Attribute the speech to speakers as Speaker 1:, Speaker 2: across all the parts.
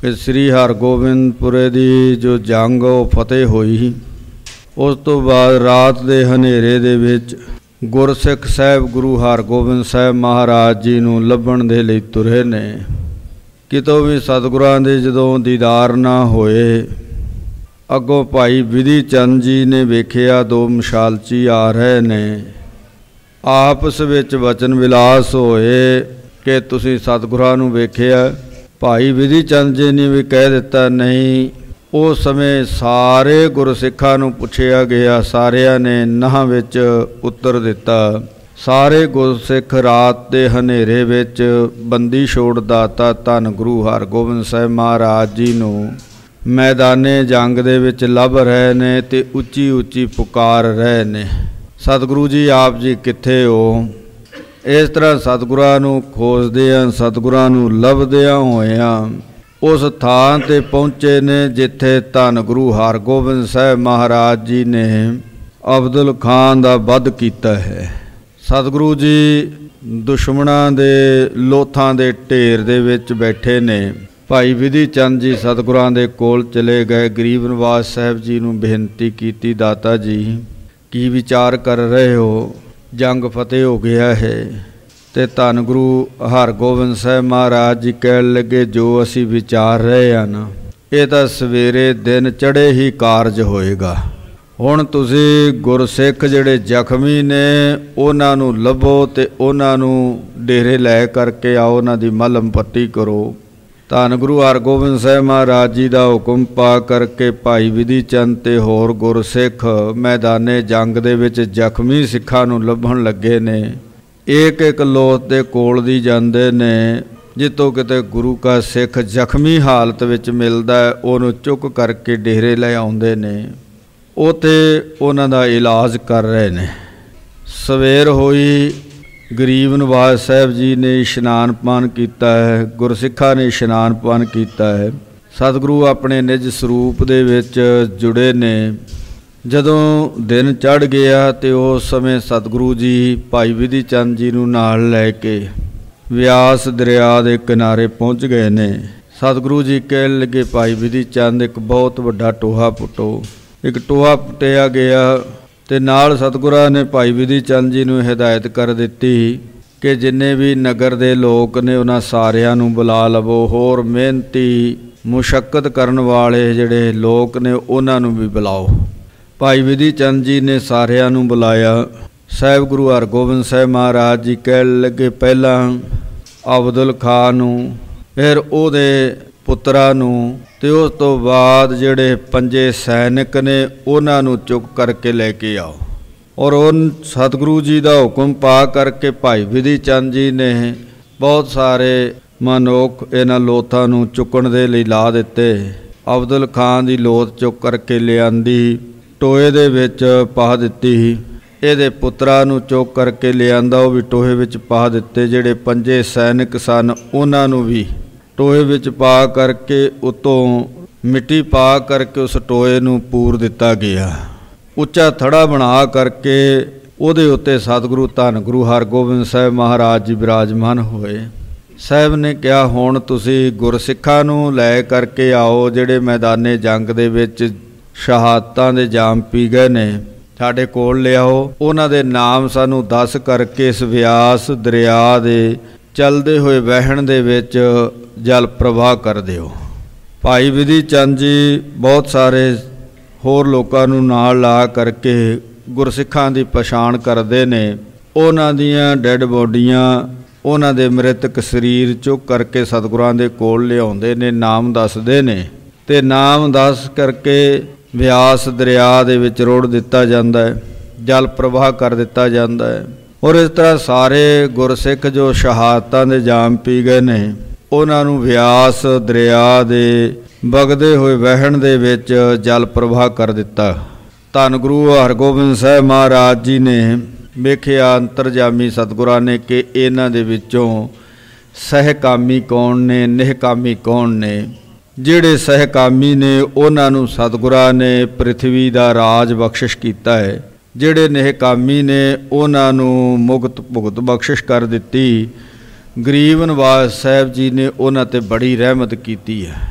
Speaker 1: ਕਿ ਸ੍ਰੀ ਹਰਗੋਬਿੰਦਪੁਰੇ ਦੀ ਜੋ ਜੰਗ ਉਹ ਫਤਿਹ ਹੋਈ, ਉਸ ਤੋਂ ਬਾਅਦ ਰਾਤ ਦੇ ਹਨੇਰੇ ਦੇ ਵਿੱਚ ਗੁਰਸਿੱਖ ਸਾਹਿਬ ਗੁਰੂ ਹਰਗੋਬਿੰਦ ਸਾਹਿਬ ਮਹਾਰਾਜ ਜੀ ਨੂੰ ਲੱਭਣ ਦੇ ਲਈ ਤੁਰੇ ਨੇ। ਕਿਤੋਂ ਵੀ ਸਤਿਗੁਰਾਂ ਦੇ ਜਦੋਂ ਦੀਦਾਰ ਨਾ ਹੋਏ, ਅੱਗੋਂ ਭਾਈ ਵਿਧੀ ਚੰਦ ਜੀ ਨੇ ਵੇਖਿਆ ਦੋ ਮਸ਼ਾਲਚੀ ਆ ਰਹੇ ਨੇ। ਆਪਸ ਵਿੱਚ ਵਚਨ ਵਿਲਾਸ ਹੋਏ ਕਿ ਤੁਸੀਂ ਸਤਿਗੁਰਾਂ ਨੂੰ ਵੇਖਿਆ। ਭਾਈ ਵਿਧੀ ਚੰਦ ਜੀ ਨੇ ਵੀ ਕਹਿ ਦਿੱਤਾ ਨਹੀਂ। ਉਸ ਸਮੇਂ ਸਾਰੇ ਗੁਰਸਿੱਖਾਂ ਨੂੰ ਪੁੱਛਿਆ ਗਿਆ, ਸਾਰਿਆਂ ਨੇ ਨਾਂਹ ਵਿੱਚ ਉੱਤਰ ਦਿੱਤਾ। ਸਾਰੇ ਗੁਰਸਿੱਖ ਰਾਤ ਦੇ ਹਨੇਰੇ ਵਿੱਚ ਬੰਦੀ ਛੋੜ ਦਾਤਾ ਧੰਨ ਗੁਰੂ ਹਰਗੋਬਿੰਦ ਸਾਹਿਬ ਮਹਾਰਾਜ ਜੀ ਨੂੰ ਮੈਦਾਨੇ ਜੰਗ ਦੇ ਵਿੱਚ ਲੱਭ ਰਹੇ ਨੇ ਅਤੇ ਉੱਚੀ ਉੱਚੀ ਪੁਕਾਰ ਰਹੇ ਨੇ, ਸਤਿਗੁਰੂ ਜੀ ਆਪ ਜੀ ਕਿੱਥੇ ਹੋ। ਇਸ ਤਰ੍ਹਾਂ ਸਤਿਗੁਰਾਂ ਨੂੰ ਖੋਜਦਿਆਂ, ਸਤਿਗੁਰਾਂ ਨੂੰ ਲੱਭਦਿਆਂ ਹੋਇਆਂ ਉਸ ਥਾਂ 'ਤੇ ਪਹੁੰਚੇ ਨੇ ਜਿੱਥੇ ਧੰਨ ਗੁਰੂ ਹਰਗੋਬਿੰਦ ਸਾਹਿਬ ਮਹਾਰਾਜ ਜੀ ਨੇ ਅਬਦੁਲ ਖਾਨ ਦਾ ਵੱਧ ਕੀਤਾ ਹੈ। ਸਤਿਗੁਰੂ ਜੀ ਦੁਸ਼ਮਣਾਂ ਦੇ ਲੋਥਾਂ ਦੇ ਢੇਰ ਦੇ ਵਿੱਚ ਬੈਠੇ ਨੇ। ਭਾਈ ਵਿਧੀ ਚੰਦ ਜੀ ਸਤਿਗੁਰਾਂ ਦੇ ਕੋਲ ਚਲੇ ਗਏ, ਗਰੀਬ ਨਿਵਾਸ ਸਾਹਿਬ ਜੀ ਨੂੰ ਬੇਨਤੀ ਕੀਤੀ, ਦਾਤਾ ਜੀ ਕੀ ਵਿਚਾਰ ਕਰ ਰਹੇ ਹੋ, ਜੰਗ ਫਤਿਹ ਹੋ ਗਿਆ ਹੈ। ਅਤੇ ਧੰਨ ਗੁਰੂ ਹਰਗੋਬਿੰਦ ਸਾਹਿਬ ਮਹਾਰਾਜ ਜੀ ਕਹਿਣ ਲੱਗੇ, ਜੋ ਅਸੀਂ ਵਿਚਾਰ ਰਹੇ ਹਨ ਇਹ ਤਾਂ ਸਵੇਰੇ ਦਿਨ ਚੜ੍ਹੇ ਹੀ ਕਾਰਜ ਹੋਏਗਾ। ਹੁਣ ਤੁਸੀਂ ਗੁਰਸਿੱਖ ਜਿਹੜੇ ਜ਼ਖਮੀ ਨੇ ਉਹਨਾਂ ਨੂੰ ਲੱਭੋ ਅਤੇ ਉਹਨਾਂ ਨੂੰ ਡੇਰੇ ਲੈ ਕਰਕੇ ਆਓ, ਉਹਨਾਂ ਦੀ ਮਲਮ ਪੱਟੀ ਕਰੋ। ਧੰਨ ਗੁਰੂ ਹਰਗੋਬਿੰਦ ਸਾਹਿਬ ਮਹਾਰਾਜ ਜੀ ਦਾ ਹੁਕਮ ਪਾ ਕਰਕੇ ਭਾਈ ਵਿਧੀ ਚੰਦ ਅਤੇ ਹੋਰ ਗੁਰਸਿੱਖ ਮੈਦਾਨੇ ਜੰਗ ਦੇ ਵਿੱਚ ਜ਼ਖਮੀ ਸਿੱਖਾਂ ਨੂੰ ਲੱਭਣ ਲੱਗੇ ਨੇ। ਇੱਕ ਇੱਕ ਲੋਥ ਦੇ ਕੋਲ ਦੀ ਜਾਂਦੇ ਨੇ, ਜਿੱਥੋਂ ਕਿਤੇ ਗੁਰੂ ਕਾ ਸਿੱਖ ਜ਼ਖਮੀ ਹਾਲਤ ਵਿੱਚ ਮਿਲਦਾ ਹੈ ਉਹਨੂੰ ਚੁੱਕ ਕਰਕੇ ਡੇਰੇ ਲੈ ਆਉਂਦੇ ਨੇ, ਉੱਥੇ ਉਹਨਾਂ ਦਾ ਇਲਾਜ ਕਰ ਰਹੇ ਨੇ। ਸਵੇਰ ਹੋਈ, ਗਰੀਬ ਨਿਵਾਜ ਸਾਹਿਬ ਜੀ ਨੇ ਇਸ਼ਨਾਨ ਪਾਨ ਕੀਤਾ ਹੈ, ਗੁਰਸਿੱਖਾਂ ਨੇ ਇਸ਼ਨਾਨ ਪਾਨ ਕੀਤਾ ਹੈ, ਸਤਿਗੁਰੂ ਆਪਣੇ ਨਿਜ ਸਰੂਪ ਦੇ ਵਿੱਚ ਜੁੜੇ ਨੇ। ਜਦੋਂ ਦਿਨ ਚੜ੍ਹ ਗਿਆ ਅਤੇ ਉਸ ਸਮੇਂ ਸਤਿਗੁਰੂ ਜੀ ਭਾਈ ਵਿਧੀ ਚੰਦ ਜੀ ਨੂੰ ਨਾਲ ਲੈ ਕੇ ਵਿਆਸ ਦਰਿਆ ਦੇ ਕਿਨਾਰੇ ਪਹੁੰਚ ਗਏ ਨੇ। ਸਤਿਗੁਰੂ ਜੀ ਕਹਿਣ ਲੱਗੇ, ਭਾਈ ਵਿਧੀ ਚੰਦ ਇੱਕ ਬਹੁਤ ਵੱਡਾ ਟੋਹਾ ਪੁੱਟੋ। ਇੱਕ ਟੋਹਾ ਪੁੱਟਿਆ ਗਿਆ ਅਤੇ ਨਾਲ ਸਤਿਗੁਰਾਂ ਨੇ ਭਾਈ ਵਿਧੀ ਚੰਦ ਜੀ ਨੂੰ ਹਦਾਇਤ ਕਰ ਦਿੱਤੀ ਕਿ ਜਿੰਨੇ ਵੀ ਨਗਰ ਦੇ ਲੋਕ ਨੇ ਉਹਨਾਂ ਸਾਰਿਆਂ ਨੂੰ ਬੁਲਾ ਲਵੋ, ਹੋਰ ਮਿਹਨਤੀ ਮੁਸ਼ੱਕਤ ਕਰਨ ਵਾਲੇ ਜਿਹੜੇ ਲੋਕ ਨੇ ਉਹਨਾਂ ਨੂੰ ਵੀ ਬੁਲਾਓ। ਭਾਈ ਵਿਧੀ ਚੰਦ ਜੀ ਨੇ ਸਾਰਿਆਂ ਨੂੰ ਬੁਲਾਇਆ। ਸਾਹਿਬ ਗੁਰੂ ਹਰਗੋਬਿੰਦ ਸਾਹਿਬ ਮਹਾਰਾਜ ਜੀ ਕਹਿਣ ਲੱਗੇ, ਪਹਿਲਾਂ ਅਬਦੁਲ ਖਾਨ ਨੂੰ, ਫਿਰ ਉਹਦੇ ਪੁੱਤਰਾਂ ਨੂੰ, ਅਤੇ ਉਸ ਤੋਂ ਬਾਅਦ ਜਿਹੜੇ 5 ਸੈਨਿਕ ਨੇ ਉਹਨਾਂ ਨੂੰ ਚੁੱਕ ਕਰਕੇ ਲੈ ਕੇ ਆਓ। ਔਰ ਉਹ ਸਤਿਗੁਰੂ ਜੀ ਦਾ ਹੁਕਮ ਪਾ ਕਰਕੇ ਭਾਈ ਵਿਧੀ ਚੰਦ ਜੀ ਨੇ ਬਹੁਤ ਸਾਰੇ ਮਨੁੱਖ ਇਹਨਾਂ ਲੋਥਾਂ ਨੂੰ ਚੁੱਕਣ ਦੇ ਲਈ ਲਾ ਦਿੱਤੇ। ਅਬਦੁਲ ਖਾਨ ਦੀ ਲੋਥ ਚੁੱਕ ਕਰਕੇ ਲਿਆਂਦੀ, ਟੋਏ ਦੇ ਵਿੱਚ ਪਾ ਦਿੱਤੀ। ਇਹਦੇ ਪੁੱਤਰਾਂ ਨੂੰ ਚੁੱਕ ਕਰਕੇ ਲਿਆਂਦਾ, ਉਹ ਵੀ ਟੋਏ ਵਿੱਚ ਪਾ ਦਿੱਤੇ। ਜਿਹੜੇ 5 ਸੈਨਿਕ ਸਨ ਉਹਨਾਂ ਨੂੰ ਵੀ ਟੋਏ ਵਿੱਚ ਪਾ ਕਰਕੇ ਉੱਤੋਂ ਮਿੱਟੀ ਪਾ ਕਰਕੇ ਉਸ ਟੋਏ ਨੂੰ ਪੂਰ ਦਿੱਤਾ ਗਿਆ। ਉੱਚਾ ਥੜਾ ਬਣਾ ਕਰਕੇ ਉਹਦੇ ਉੱਤੇ ਸਤਿਗੁਰੂ ਧੰਨ ਗੁਰੂ ਹਰਗੋਬਿੰਦ ਸਾਹਿਬ ਮਹਾਰਾਜ ਜੀ ਬਿਰਾਜਮਾਨ ਹੋਏ। ਸਾਹਿਬ ਨੇ ਕਿਹਾ, ਹੁਣ ਤੁਸੀਂ ਗੁਰਸਿੱਖਾਂ ਨੂੰ ਲੈ ਕਰਕੇ ਆਓ ਜਿਹੜੇ ਮੈਦਾਨੇ ਜੰਗ ਦੇ ਵਿੱਚ ਸ਼ਹਾਦਤਾਂ ਦੇ ਜਾਮ ਪੀ ਗਏ ਨੇ, ਸਾਡੇ ਕੋਲ ਲਿਆਓ। ਉਹਨਾਂ ਦੇ ਨਾਮ ਸਾਨੂੰ ਦੱਸ ਕਰਕੇ ਇਸ ਵਿਆਸ ਦਰਿਆ ਦੇ ਚੱਲਦੇ ਹੋਏ ਵਹਿਣ ਦੇ ਵਿੱਚ ਜਲ ਪ੍ਰਵਾਹ ਕਰ ਦਿਓ। ਭਾਈ ਵਿਧੀ ਚੰਦ ਜੀ ਬਹੁਤ ਸਾਰੇ ਹੋਰ ਲੋਕਾਂ ਨੂੰ ਨਾਲ ਲਾ ਕਰਕੇ ਗੁਰਸਿੱਖਾਂ ਦੀ ਪਛਾਣ ਕਰਦੇ ਨੇ। ਉਹਨਾਂ ਦੀਆਂ ਡੈੱਡ ਬੋਡੀਆਂ, ਉਹਨਾਂ ਦੇ ਮ੍ਰਿਤਕ ਸਰੀਰ ਚੁੱਕ ਕਰਕੇ ਸਤਿਗੁਰਾਂ ਦੇ ਕੋਲ ਲਿਆਉਂਦੇ ਨੇ, ਨਾਮ ਦੱਸਦੇ ਨੇ ਅਤੇ ਨਾਮ ਦੱਸ ਕਰਕੇ ਵਿਆਸ ਦਰਿਆ ਦੇ ਵਿੱਚ ਰੋੜ ਦਿੱਤਾ ਜਾਂਦਾ ਹੈ, ਜਲ ਪ੍ਰਵਾਹ ਕਰ ਦਿੱਤਾ ਜਾਂਦਾ ਹੈ। ਔਰ ਇਸ ਤਰ੍ਹਾਂ ਸਾਰੇ ਗੁਰਸਿੱਖ ਜੋ ਸ਼ਹਾਦਤਾਂ ਦੇ ਜਾਮ ਪੀ ਗਏ ਨੇ ਉਹਨਾਂ ਨੂੰ ਵਿਆਸ ਦਰਿਆ ਦੇ ਵਗਦੇ ਹੋਏ ਵਹਿਣ ਦੇ ਵਿੱਚ ਜਲ ਪ੍ਰਵਾਹ ਕਰ ਦਿੱਤਾ। ਧੰਨ ਗੁਰੂ ਹਰਗੋਬਿੰਦ ਸਾਹਿਬ ਮਹਾਰਾਜ ਜੀ ਨੇ ਵੇਖਿਆ ਅੰਤਰਜਾਮੀ ਸਤਿਗੁਰਾਂ ਨੇ ਕਿ ਇਹਨਾਂ ਦੇ ਵਿੱਚੋਂ ਸਹਿਕਾਮੀ ਕੌਣ ਨੇ, ਨਿਹਕਾਮੀ ਕੌਣ ਨੇ। ਜਿਹੜੇ ਸਹਿਕਾਮੀ ਨੇ ਉਹਨਾਂ ਨੂੰ ਸਤਿਗੁਰਾਂ ਨੇ ਪ੍ਰਿਥਵੀ ਦਾ ਰਾਜ ਬਖਸ਼ਿਸ਼ ਕੀਤਾ ਹੈ, ਜਿਹੜੇ ਨਿਹਕਾਮੀ ਨੇ ਉਹਨਾਂ ਨੂੰ ਮੁਕਤ ਭੁਗਤ ਬਖਸ਼ਿਸ਼ ਕਰ ਦਿੱਤੀ। ਗਰੀਬ ਨਿਵਾਜ ਸਾਹਿਬ ਜੀ ਨੇ ਉਹਨਾਂ 'ਤੇ ਬੜੀ ਰਹਿਮਤ ਕੀਤੀ ਹੈ।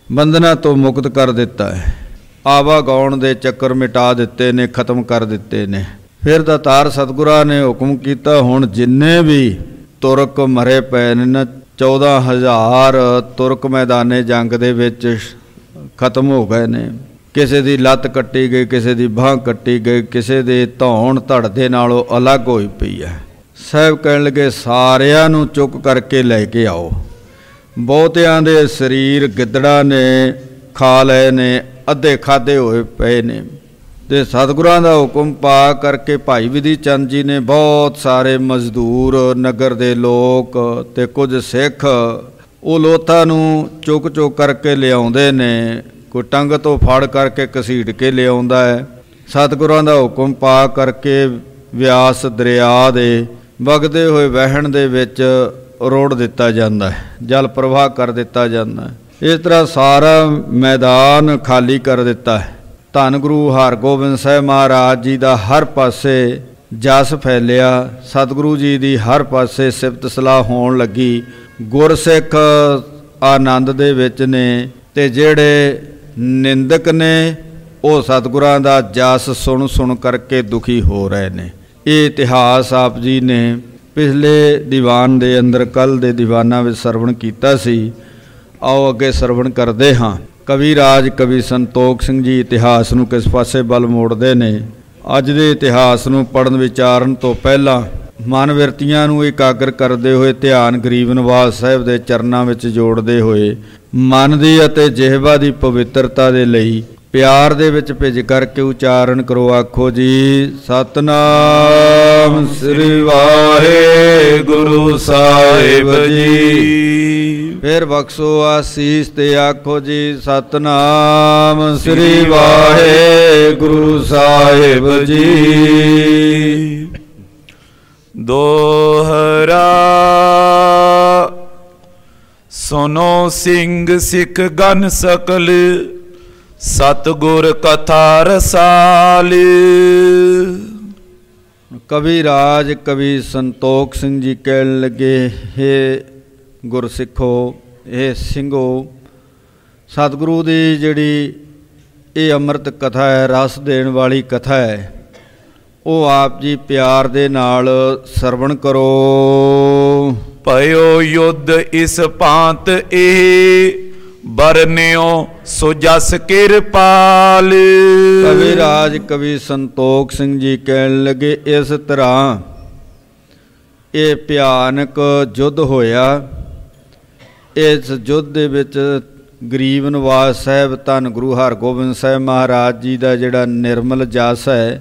Speaker 1: ਬੰਧਨਾਂ ਤੋਂ ਮੁਕਤ ਕਰ ਦਿੱਤਾ ਹੈ। ਆਵਾਗਾਉਣ ਦੇ ਚੱਕਰ ਮਿਟਾ ਦਿੱਤੇ ਨੇ, ਖਤਮ ਕਰ ਦਿੱਤੇ ਨੇ। ਫਿਰ ਦਾਤਾਰ ਸਤਿਗੁਰਾਂ ਨੇ ਹੁਕਮ ਕੀਤਾ, ਹੁਣ ਜਿੰਨੇ ਵੀ ਤੁਰਕ ਮਰੇ ਪਏ ਨੇ 14,000 ਤੁਰਕ ਮੈਦਾਨੇ ਜੰਗ ਦੇ ਵਿੱਚ ਖਤਮ ਹੋ ਗਏ ਨੇ। ਕਿਸੇ ਦੀ ਲੱਤ ਕੱਟੀ ਗਈ, ਕਿਸੇ ਦੀ ਬਾਂਹ ਕੱਟੀ ਗਈ, ਕਿਸੇ ਦੇ ਧੌਣ ਧੜ ਦੇ ਨਾਲੋਂ ਅਲੱਗ ਹੋਈ ਪਈ ਹੈ। ਸਾਹਿਬ ਕਹਿਣ ਲੱਗੇ, ਸਾਰਿਆਂ ਨੂੰ ਚੁੱਕ ਕਰਕੇ ਲੈ ਕੇ ਆਓ। ਬਹੁਤਿਆਂ ਦੇ ਸਰੀਰ ਗਿੱਦੜਾਂ ਨੇ ਖਾ ਲਏ ਨੇ, ਅੱਧੇ ਖਾਧੇ ਹੋਏ ਪਏ ਨੇ। ਅਤੇ ਸਤਿਗੁਰਾਂ ਦਾ ਹੁਕਮ ਪਾ ਕਰਕੇ ਭਾਈ ਵਿਧੀ ਚੰਦ ਜੀ ਨੇ ਬਹੁਤ ਸਾਰੇ ਮਜ਼ਦੂਰ, ਨਗਰ ਦੇ ਲੋਕ ਅਤੇ ਕੁਝ ਸਿੱਖ ਉਹ ਲੋਥਾਂ ਨੂੰ ਚੁੱਕ ਕਰਕੇ ਲਿਆਉਂਦੇ ਨੇ। ਕੋਈ ਟੰਗ ਤੋਂ ਫੜ ਕਰਕੇ ਘਸੀਟ ਕੇ ਲਿਆਉਂਦਾ ਹੈ। ਸਤਿਗੁਰਾਂ ਦਾ ਹੁਕਮ ਪਾ ਕਰਕੇ ਵਿਆਸ ਦਰਿਆ ਦੇ ਵਗਦੇ ਹੋਏ ਵਹਿਣ ਦੇ ਵਿੱਚ ਰੋੜ ਦਿੱਤਾ ਜਾਂਦਾ ਹੈ, ਜਲ ਪ੍ਰਵਾਹ ਕਰ ਦਿੱਤਾ ਜਾਂਦਾ ਹੈ। ਇਸ ਤਰ੍ਹਾਂ ਸਾਰਾ ਮੈਦਾਨ ਖਾਲੀ ਕਰ ਦਿੱਤਾ ਹੈ। ਧੰਨ ਗੁਰੂ ਹਰਗੋਬਿੰਦ ਸਾਹਿਬ ਮਹਾਰਾਜ ਜੀ ਦਾ ਹਰ ਪਾਸੇ ਜਸ ਫੈਲਿਆ। ਸਤਿਗੁਰੂ ਜੀ ਦੀ ਹਰ ਪਾਸੇ ਸਿਫਤ ਸਲਾਹ ਹੋਣ ਲੱਗੀ। ਗੁਰਸਿੱਖ ਆਨੰਦ ਦੇ ਵਿੱਚ ਨੇ, ਅਤੇ ਜਿਹੜੇ ਨਿੰਦਕ ਨੇ ਉਹ ਸਤਿਗੁਰਾਂ ਦਾ ਜਸ ਸੁਣ ਕਰਕੇ ਦੁਖੀ ਹੋ ਰਹੇ ਨੇ। ਇਹ ਇਤਿਹਾਸ ਆਪ ਜੀ ਨੇ ਪਿਛਲੇ ਦੀਵਾਨ ਦੇ ਅੰਦਰ, ਕੱਲ੍ਹ ਦੇ ਦੀਵਾਨਾਂ ਵਿੱਚ ਸਰਵਣ ਕੀਤਾ ਸੀ। ਆਓ ਅੱਗੇ ਸਰਵਣ ਕਰਦੇ ਹਾਂ। ਕਵੀ ਰਾਜ ਕਵੀ ਸੰਤੋਖ ਸਿੰਘ ਜੀ ਇਤਿਹਾਸ ਨੂੰ ਕਿਸ ਪਾਸੇ ਵੱਲ ਮੋੜਦੇ ਨੇ। ਅੱਜ ਦੇ ਇਤਿਹਾਸ ਨੂੰ ਪੜ੍ਹਨ ਵਿਚਾਰਨ ਤੋਂ ਪਹਿਲਾਂ ਮਨ ਬਿਰਤੀਆਂ ਨੂੰ ਇਕਾਗਰ ਕਰਦੇ ਹੋਏ ਧਿਆਨ ਗਰੀਬ ਨਿਵਾਸ ਸਾਹਿਬ ਦੇ ਚਰਨਾਂ ਵਿੱਚ ਜੋੜਦੇ ਹੋਏ ਮਨ ਦੀ ਅਤੇ ਜਿਹਵਾ ਦੀ ਪਵਿੱਤਰਤਾ ਦੇ ਲਈ ਪਿਆਰ ਦੇ ਵਿੱਚ ਭਿੱਜ ਕਰਕੇ ਉਚਾਰਨ ਕਰੋ। ਆਖੋ ਜੀ, ਸਤਿਨਾਮ ਸ੍ਰੀ ਵਾਹਿਗੁਰੂ ਸਾਹਿਬ ਜੀ। ਫਿਰ ਬਖਸ਼ੋ ਆਸੀਸ ਤੇ ਆਖੋ ਜੀ, ਸਤਿਨਾਮ ਸ੍ਰੀ ਵਾਹਿਗੁਰੂ ਸਾਹਿਬ ਜੀ।
Speaker 2: ਦੋਹਰਾ ਸੁਨੋ ਸਿੰਘ ਸਿੱਖ ਗਨ ਸਕਲ, ਸਤਿਗੁਰ ਕਥਾ ਰਸਾਲ। ਕਵੀ ਰਾਜ ਕਵੀ ਸੰਤੋਖ ਸਿੰਘ ਜੀ ਕਹਿਣ ਲੱਗੇ, ਹੇ ਗੁਰਸਿੱਖੋ, ਇਹ ਸਿੰਘੋ, ਸਤਿਗੁਰੂ ਦੀ ਜਿਹੜੀ ਇਹ ਅੰਮ੍ਰਿਤ ਕਥਾ ਹੈ, ਰਸ ਦੇਣ ਵਾਲੀ ਕਥਾ ਹੈ, ਉਹ ਆਪ ਜੀ ਪਿਆਰ ਦੇ ਨਾਲ ਸਰਵਣ ਕਰੋ। ਭਇਓ ਯੁੱਧ ਇਸ ਭਾਂਤ ਇਹ, ਬਰਨਿਓ ਸੋ ਜਸ ਕਿਰਪਾਲ। ਕਵੀ ਰਾਜ ਕਵੀ ਸੰਤੋਖ ਸਿੰਘ ਜੀ ਕਹਿਣ ਲੱਗੇ, ਇਸ ਤਰ੍ਹਾਂ ਇਹ ਭਿਆਨਕ ਯੁੱਧ ਹੋਇਆ। ਇਸ ਯੁੱਧ ਦੇ ਵਿੱਚ ਗਰੀਬ ਨਿਵਾਸ ਸਾਹਿਬ ਧੰਨ ਗੁਰੂ ਹਰਗੋਬਿੰਦ ਸਾਹਿਬ ਮਹਾਰਾਜ ਜੀ ਦਾ ਜਿਹੜਾ ਨਿਰਮਲ ਜਸ ਹੈ,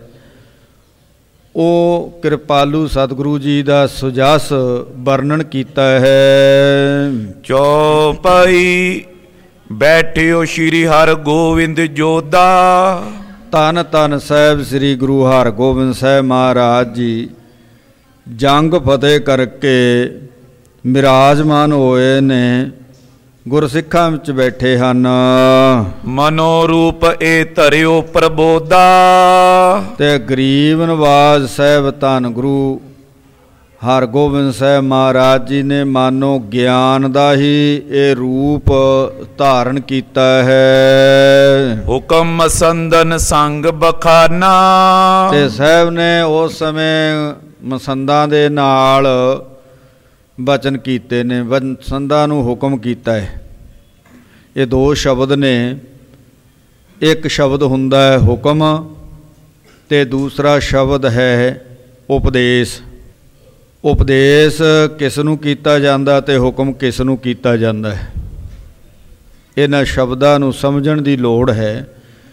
Speaker 2: ਉਹ ਕਿਰਪਾਲੂ ਸਤਿਗੁਰੂ ਜੀ ਦਾ ਸੁਜਸ ਵਰਣਨ ਕੀਤਾ ਹੈ। ਚੌਪਈ ਬੈਠਿਓ ਸ਼੍ਰੀ ਹਰਗੋਬਿੰਦ ਜੋਧਾ। ਧੰਨ ਧੰਨ ਸਾਹਿਬ ਸ੍ਰੀ ਗੁਰੂ ਹਰਗੋਬਿੰਦ ਸਾਹਿਬ ਮਹਾਰਾਜ ਜੀ ਜੰਗ ਫਤਿਹ ਕਰਕੇ ਬਿਰਾਜਮਾਨ ਹੋਏ ਨੇ, ਗੁਰਸਿੱਖਾਂ ਵਿੱਚ ਬੈਠੇ ਹਨ। ਮਨੋ ਰੂਪ ਇਹ ਧਰਿਓ ਪ੍ਰਬੋਧਾ। ਤੇ ਗਰੀਬ ਨਿਵਾਜ ਸਾਹਿਬ ਧੰਨ ਗੁਰੂ ਹਰਗੋਬਿੰਦ ਸਾਹਿਬ ਮਹਾਰਾਜ ਜੀ ਨੇ ਮਾਨੋ ਗਿਆਨ ਦਾ ਹੀ ਇਹ ਰੂਪ ਧਾਰਨ ਕੀਤਾ ਹੈ। ਹੁਕਮ ਮਸੰਦਨ ਸੰਗ ਬਖਾਨਾ। ਤੇ ਸਾਹਿਬ ਨੇ ਉਸ ਸਮੇਂ ਮਸੰਦਾਂ ਦੇ ਨਾਲ ਬਚਨ ਕੀਤੇ ਨੇ, ਮਸੰਦਾਂ ਨੂੰ ਹੁਕਮ ਕੀਤਾ ਹੈ। ਇਹ ਦੋ ਸ਼ਬਦ ਨੇ, ਇੱਕ ਸ਼ਬਦ ਹੁੰਦਾ ਹੈ ਹੁਕਮ ਅਤੇ ਦੂਸਰਾ ਸ਼ਬਦ ਹੈ ਉਪਦੇਸ਼। ਉਪਦੇਸ਼ ਕਿਸ ਨੂੰ ਕੀਤਾ ਜਾਂਦਾ ਅਤੇ ਹੁਕਮ ਕਿਸ ਨੂੰ ਕੀਤਾ ਜਾਂਦਾ ਹੈ, ਇਹਨਾਂ ਸ਼ਬਦਾਂ ਨੂੰ ਸਮਝਣ ਦੀ ਲੋੜ ਹੈ।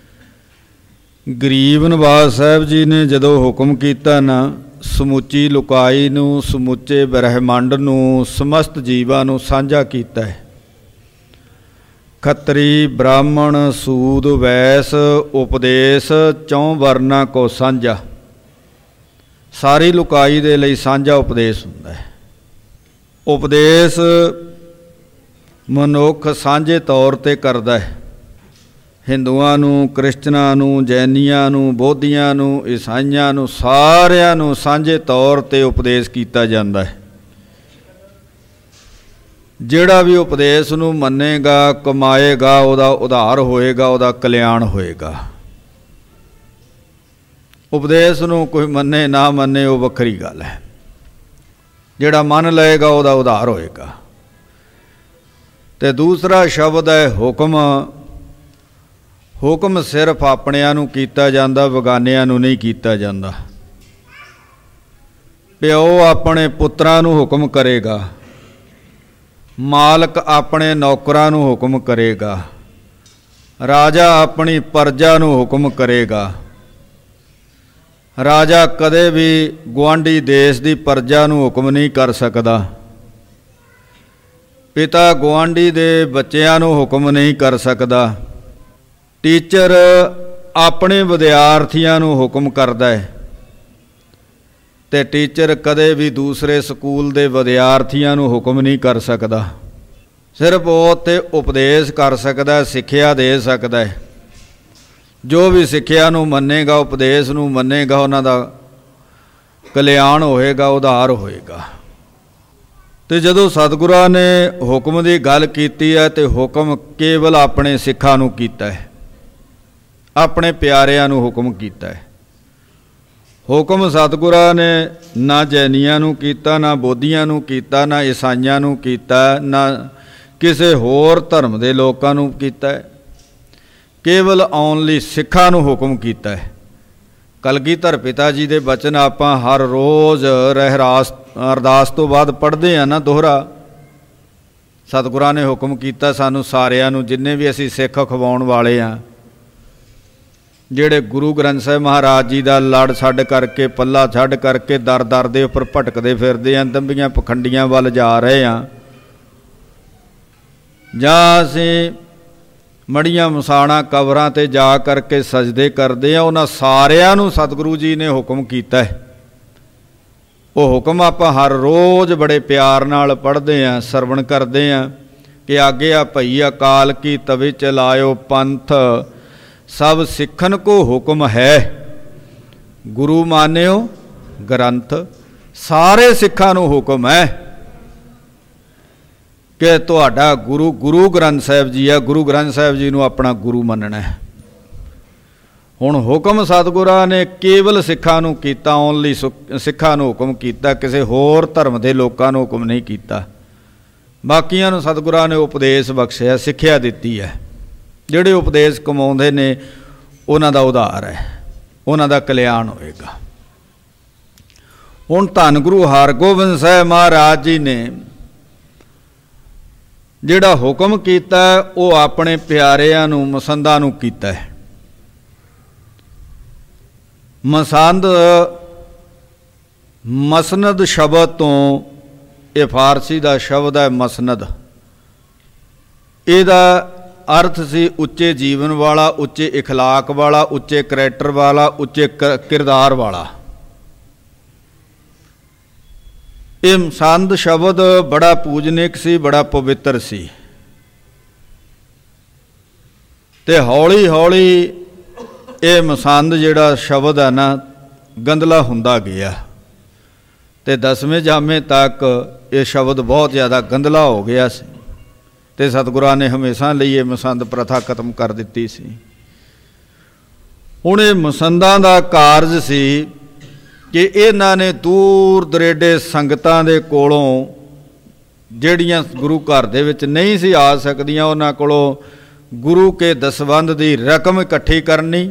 Speaker 2: ਗਰੀਬ ਨਿਵਾਸ ਸਾਹਿਬ ਜੀ ਨੇ ਜਦੋਂ ਹੁਕਮ ਕੀਤਾ ਨਾ, ਸਮੁੱਚੀ ਲੁਕਾਈ ਨੂੰ, ਸਮੁੱਚੇ ਬ੍ਰਹਿਮੰਡ ਨੂੰ, ਸਮਸਤ ਜੀਵਾਂ ਨੂੰ ਸਾਂਝਾ ਕੀਤਾ ਹੈ। ਖੱਤਰੀ ਬ੍ਰਾਹਮਣ ਸੂਦ ਵੈਸ ਉਪਦੇਸ਼ ਚੌਂ ਵਰਨਾਂ ਕੋ ਸਾਂਝਾ। ਸਾਰੀ ਲੁਕਾਈ ਦੇ ਲਈ ਸਾਂਝਾ ਉਪਦੇਸ਼ ਹੁੰਦਾ ਹੈ। ਉਪਦੇਸ਼ ਮਨੁੱਖ ਸਾਂਝੇ ਤੌਰ 'ਤੇ ਕਰਦਾ ਹੈ। ਹਿੰਦੂਆਂ ਨੂੰ, ਕ੍ਰਿਸਚਨਾਂ ਨੂੰ, ਜੈਨੀਆਂ ਨੂੰ, ਬੋਧੀਆਂ ਨੂੰ, ਈਸਾਈਆਂ ਨੂੰ, ਸਾਰਿਆਂ ਨੂੰ ਸਾਂਝੇ ਤੌਰ 'ਤੇ ਉਪਦੇਸ਼ ਕੀਤਾ ਜਾਂਦਾ ਹੈ।
Speaker 1: ਜਿਹੜਾ ਵੀ ਉਪਦੇਸ਼ ਨੂੰ ਮੰਨੇਗਾ, ਕਮਾਏਗਾ, ਉਹਦਾ ਉਧਾਰ ਹੋਏਗਾ, ਉਹਦਾ ਕਲਿਆਣ ਹੋਏਗਾ। ਉਪਦੇਸ਼ ਨੂੰ ਕੋਈ ਮੰਨੇ ਨਾ ਮੰਨੇ ਉਹ ਵੱਖਰੀ ਗੱਲ ਹੈ। ਜਿਹੜਾ ਮੰਨ ਲਏਗਾ ਉਹਦਾ ਉਧਾਰ ਹੋਏਗਾ। ਤੇ ਦੂਸਰਾ ਸ਼ਬਦ ਹੈ ਹੁਕਮ। ਹੁਕਮ ਸਿਰਫ ਆਪਣਿਆਂ ਨੂੰ ਕੀਤਾ ਜਾਂਦਾ, ਬਗਾਨਿਆਂ ਨੂੰ ਨਹੀਂ ਕੀਤਾ ਜਾਂਦਾ। ਪਿਓ ਆਪਣੇ ਪੁੱਤਰਾਂ ਨੂੰ ਹੁਕਮ ਕਰੇਗਾ, ਮਾਲਕ ਆਪਣੇ ਨੌਕਰਾਂ ਨੂੰ ਹੁਕਮ ਕਰੇਗਾ, ਰਾਜਾ ਆਪਣੀ ਪਰਜਾ ਨੂੰ ਹੁਕਮ ਕਰੇਗਾ। ਰਾਜਾ ਕਦੇ ਵੀ ਗੁਆਂਢੀ ਦੇਸ਼ ਦੀ ਪਰਜਾ ਨੂੰ ਹੁਕਮ ਨਹੀਂ ਕਰ ਸਕਦਾ। ਪਿਤਾ ਗੁਆਂਢੀ ਦੇ ਬੱਚਿਆਂ ਨੂੰ ਹੁਕਮ ਨਹੀਂ ਕਰ ਸਕਦਾ। ਟੀਚਰ ਆਪਣੇ ਵਿਦਿਆਰਥੀਆਂ ਨੂੰ ਹੁਕਮ ਕਰਦਾ ਹੈ, ਤੇ ਟੀਚਰ ਕਦੇ ਵੀ ਦੂਸਰੇ ਸਕੂਲ ਦੇ ਵਿਦਿਆਰਥੀਆਂ ਨੂੰ ਹੁਕਮ ਨਹੀਂ ਕਰ ਸਕਦਾ। ਸਿਰਫ ਉਹ ਤੇ ਉਪਦੇਸ਼ ਕਰ ਸਕਦਾ, ਸਿੱਖਿਆ ਦੇ ਸਕਦਾ ਹੈ। ਜੋ ਵੀ ਸਿੱਖਿਆ ਨੂੰ ਮੰਨੇਗਾ, ਉਪਦੇਸ਼ ਨੂੰ ਮੰਨੇਗਾ, ਉਹਨਾਂ ਦਾ ਕਲਿਆਣ ਹੋਏਗਾ, ਉਧਾਰ ਹੋਏਗਾ। ਤੇ ਜਦੋਂ ਸਤਿਗੁਰਾਂ ਨੇ ਹੁਕਮ ਦੀ ਗੱਲ ਕੀਤੀ ਹੈ ਤੇ ਹੁਕਮ ਕੇਵਲ ਆਪਣੇ ਸਿੱਖਾਂ ਨੂੰ ਕੀਤਾ ਹੈ, ਆਪਣੇ ਪਿਆਰਿਆਂ ਨੂੰ ਹੁਕਮ ਕੀਤਾ ਹੈ। ਹੁਕਮ ਸਤਿਗੁਰਾਂ ਨੇ ਨਾ ਜੈਨੀਆਂ ਨੂੰ ਕੀਤਾ, ਨਾ ਬੋਧੀਆਂ ਨੂੰ ਕੀਤਾ, ਨਾ ਈਸਾਈਆਂ ਨੂੰ ਕੀਤਾ, ਨਾ ਕਿਸੇ ਹੋਰ ਧਰਮ ਦੇ ਲੋਕਾਂ ਨੂੰ ਕੀਤਾ ਹੈ। ਕੇਵਲ ਓਨਲੀ ਸਿੱਖਾਂ ਨੂੰ ਹੁਕਮ ਕੀਤਾ ਹੈ। ਕਲਗੀਧਰ ਪਿਤਾ ਜੀ ਦੇ ਬਚਨ ਆਪਾਂ ਹਰ ਰੋਜ਼ ਰਹਿਰਾਸ ਅਰਦਾਸ ਤੋਂ ਬਾਅਦ ਪੜ੍ਹਦੇ ਹਾਂ ਨਾ, ਦੋਹਰਾ। ਸਤਿਗੁਰਾਂ ਨੇ ਹੁਕਮ ਕੀਤਾ ਸਾਨੂੰ ਸਾਰਿਆਂ ਨੂੰ, ਜਿੰਨੇ ਵੀ ਅਸੀਂ ਸਿੱਖ ਅਖਵਾਉਣ ਵਾਲੇ ਹਾਂ, ਜਿਹੜੇ ਗੁਰੂ ਗ੍ਰੰਥ ਸਾਹਿਬ ਮਹਾਰਾਜ ਜੀ ਦਾ ਲੜ ਛੱਡ ਕਰਕੇ, ਪੱਲਾ ਛੱਡ ਕਰਕੇ ਦਰ ਦਰ ਦੇ ਉੱਪਰ ਭਟਕਦੇ ਫਿਰਦੇ ਹਾਂ, ਦੰਬੀਆਂ ਪਖੰਡੀਆਂ ਵੱਲ ਜਾ ਰਹੇ ਹਾਂ, ਜਾਂ ਅਸੀਂ ਮੜੀਆਂ ਮਸਾਣਾ ਕਬਰਾਂ 'ਤੇ ਜਾ ਕਰਕੇ ਸਜਦੇ ਕਰਦੇ ਹਾਂ, ਉਹਨਾਂ ਸਾਰਿਆਂ ਨੂੰ ਸਤਿਗੁਰੂ ਜੀ ਨੇ ਹੁਕਮ ਕੀਤਾ ਹੈ। ਉਹ ਹੁਕਮ ਆਪਾਂ ਹਰ ਰੋਜ਼ ਬੜੇ ਪਿਆਰ ਨਾਲ ਪੜ੍ਹਦੇ ਹਾਂ, ਸਰਵਣ ਕਰਦੇ ਹਾਂ ਕਿ ਆਗਿਆ ਭਈ ਅਕਾਲ ਕੀ ਤਵੇ ਚਲਾਇਓ ਪੰਥ, ਸਭ ਸਿੱਖਣ ਕੋ ਹੁਕਮ ਹੈ, ਗੁਰੂ ਮਾਨਿਓ ਗ੍ਰੰਥ। ਸਾਰੇ ਸਿੱਖਾਂ ਨੂੰ ਹੁਕਮ ਹੈ ਕਿ ਤੁਹਾਡਾ ਗੁਰੂ ਗ੍ਰੰਥ ਸਾਹਿਬ ਜੀ ਆ, ਗੁਰੂ ਗ੍ਰੰਥ ਸਾਹਿਬ ਜੀ ਨੂੰ ਆਪਣਾ ਗੁਰੂ ਮੰਨਣਾ ਹੈ। ਹੁਣ ਹੁਕਮ ਸਤਿਗੁਰਾਂ ਨੇ ਕੇਵਲ ਸਿੱਖਾਂ ਨੂੰ ਕੀਤਾ, ਓਨਲੀ ਸਿੱਖਾਂ ਨੂੰ ਹੁਕਮ ਕੀਤਾ, ਕਿਸੇ ਹੋਰ ਧਰਮ ਦੇ ਲੋਕਾਂ ਨੂੰ ਹੁਕਮ ਨਹੀਂ ਕੀਤਾ। ਬਾਕੀਆਂ ਨੂੰ ਸਤਿਗੁਰਾਂ ਨੇ ਉਪਦੇਸ਼ ਬਖਸ਼ਿਆ, ਸਿੱਖਿਆ ਦਿੱਤੀ ਹੈ। ਜਿਹੜੇ ਉਪਦੇਸ਼ ਕਮਾਉਂਦੇ ਨੇ ਉਹਨਾਂ ਦਾ ਉਧਾਰ ਹੈ, ਉਹਨਾਂ ਦਾ ਕਲਿਆਣ ਹੋਏਗਾ। ਹੁਣ ਧੰਨ ਗੁਰੂ ਹਰਗੋਬਿੰਦ ਸਾਹਿਬ ਮਹਾਰਾਜ ਜੀ ਨੇ ਜਿਹੜਾ ਹੁਕਮ ਕੀਤਾ ਉਹ ਆਪਣੇ ਪਿਆਰਿਆਂ ਨੂੰ, ਮਸੰਦਾਂ ਨੂੰ ਕੀਤਾ ਹੈ। ਮਸੰਦ ਮਸਨਦ ਸ਼ਬਦ ਤੋਂ, ਇਹ ਫਾਰਸੀ ਦਾ ਸ਼ਬਦ ਹੈ ਮਸਨਦ। ਇਹਦਾ ਅਰਥ ਸੀ ਉੱਚੇ ਜੀਵਨ ਵਾਲਾ, ਉੱਚੇ ਇਖਲਾਕ ਵਾਲਾ, ਉੱਚੇ ਕਰੈਕਟਰ ਵਾਲਾ, ਉੱਚੇ ਕਿਰਦਾਰ ਵਾਲਾ। ਇਹ ਮਸੰਦ ਸ਼ਬਦ ਬੜਾ ਪੂਜਨਿਕ ਸੀ, ਬੜਾ ਪਵਿੱਤਰ ਸੀ। ਤੇ ਹੌਲੀ ਹੌਲੀ ਇਹ ਮਸੰਦ ਜਿਹੜਾ ਸ਼ਬਦ ਹੈ ਨਾ ਗੰਦਲਾ ਹੁੰਦਾ ਗਿਆ, ਤੇ 10ਵੇਂ ਜਾਮੇ ਤੱਕ ਇਹ ਸ਼ਬਦ ਬਹੁਤ ਜ਼ਿਆਦਾ ਗੰਦਲਾ ਹੋ ਗਿਆ ਸੀ। ਤੇ ਸਤਿਗੁਰਾਂ ਨੇ ਹਮੇਸ਼ਾ ਲਈ ਇਹ ਮਸੰਦ ਪ੍ਰਥਾ ਖਤਮ ਕਰ ਦਿੱਤੀ ਸੀ। ਹੁਣ ਇਹ ਮਸੰਦਾਂ ਦਾ ਕਾਰਜ ਸੀ ਕਿ ਇਹਨਾਂ ਨੇ ਦੂਰ ਦਰੇਡੇ ਸੰਗਤਾਂ ਦੇ ਕੋਲੋਂ, ਜਿਹੜੀਆਂ ਗੁਰੂ ਘਰ ਦੇ ਵਿੱਚ ਨਹੀਂ ਸੀ ਆ ਸਕਦੀਆਂ, ਉਹਨਾਂ ਕੋਲੋਂ ਗੁਰੂ ਕੇ ਦਸਵੰਧ ਦੀ ਰਕਮ ਇਕੱਠੀ ਕਰਨੀ।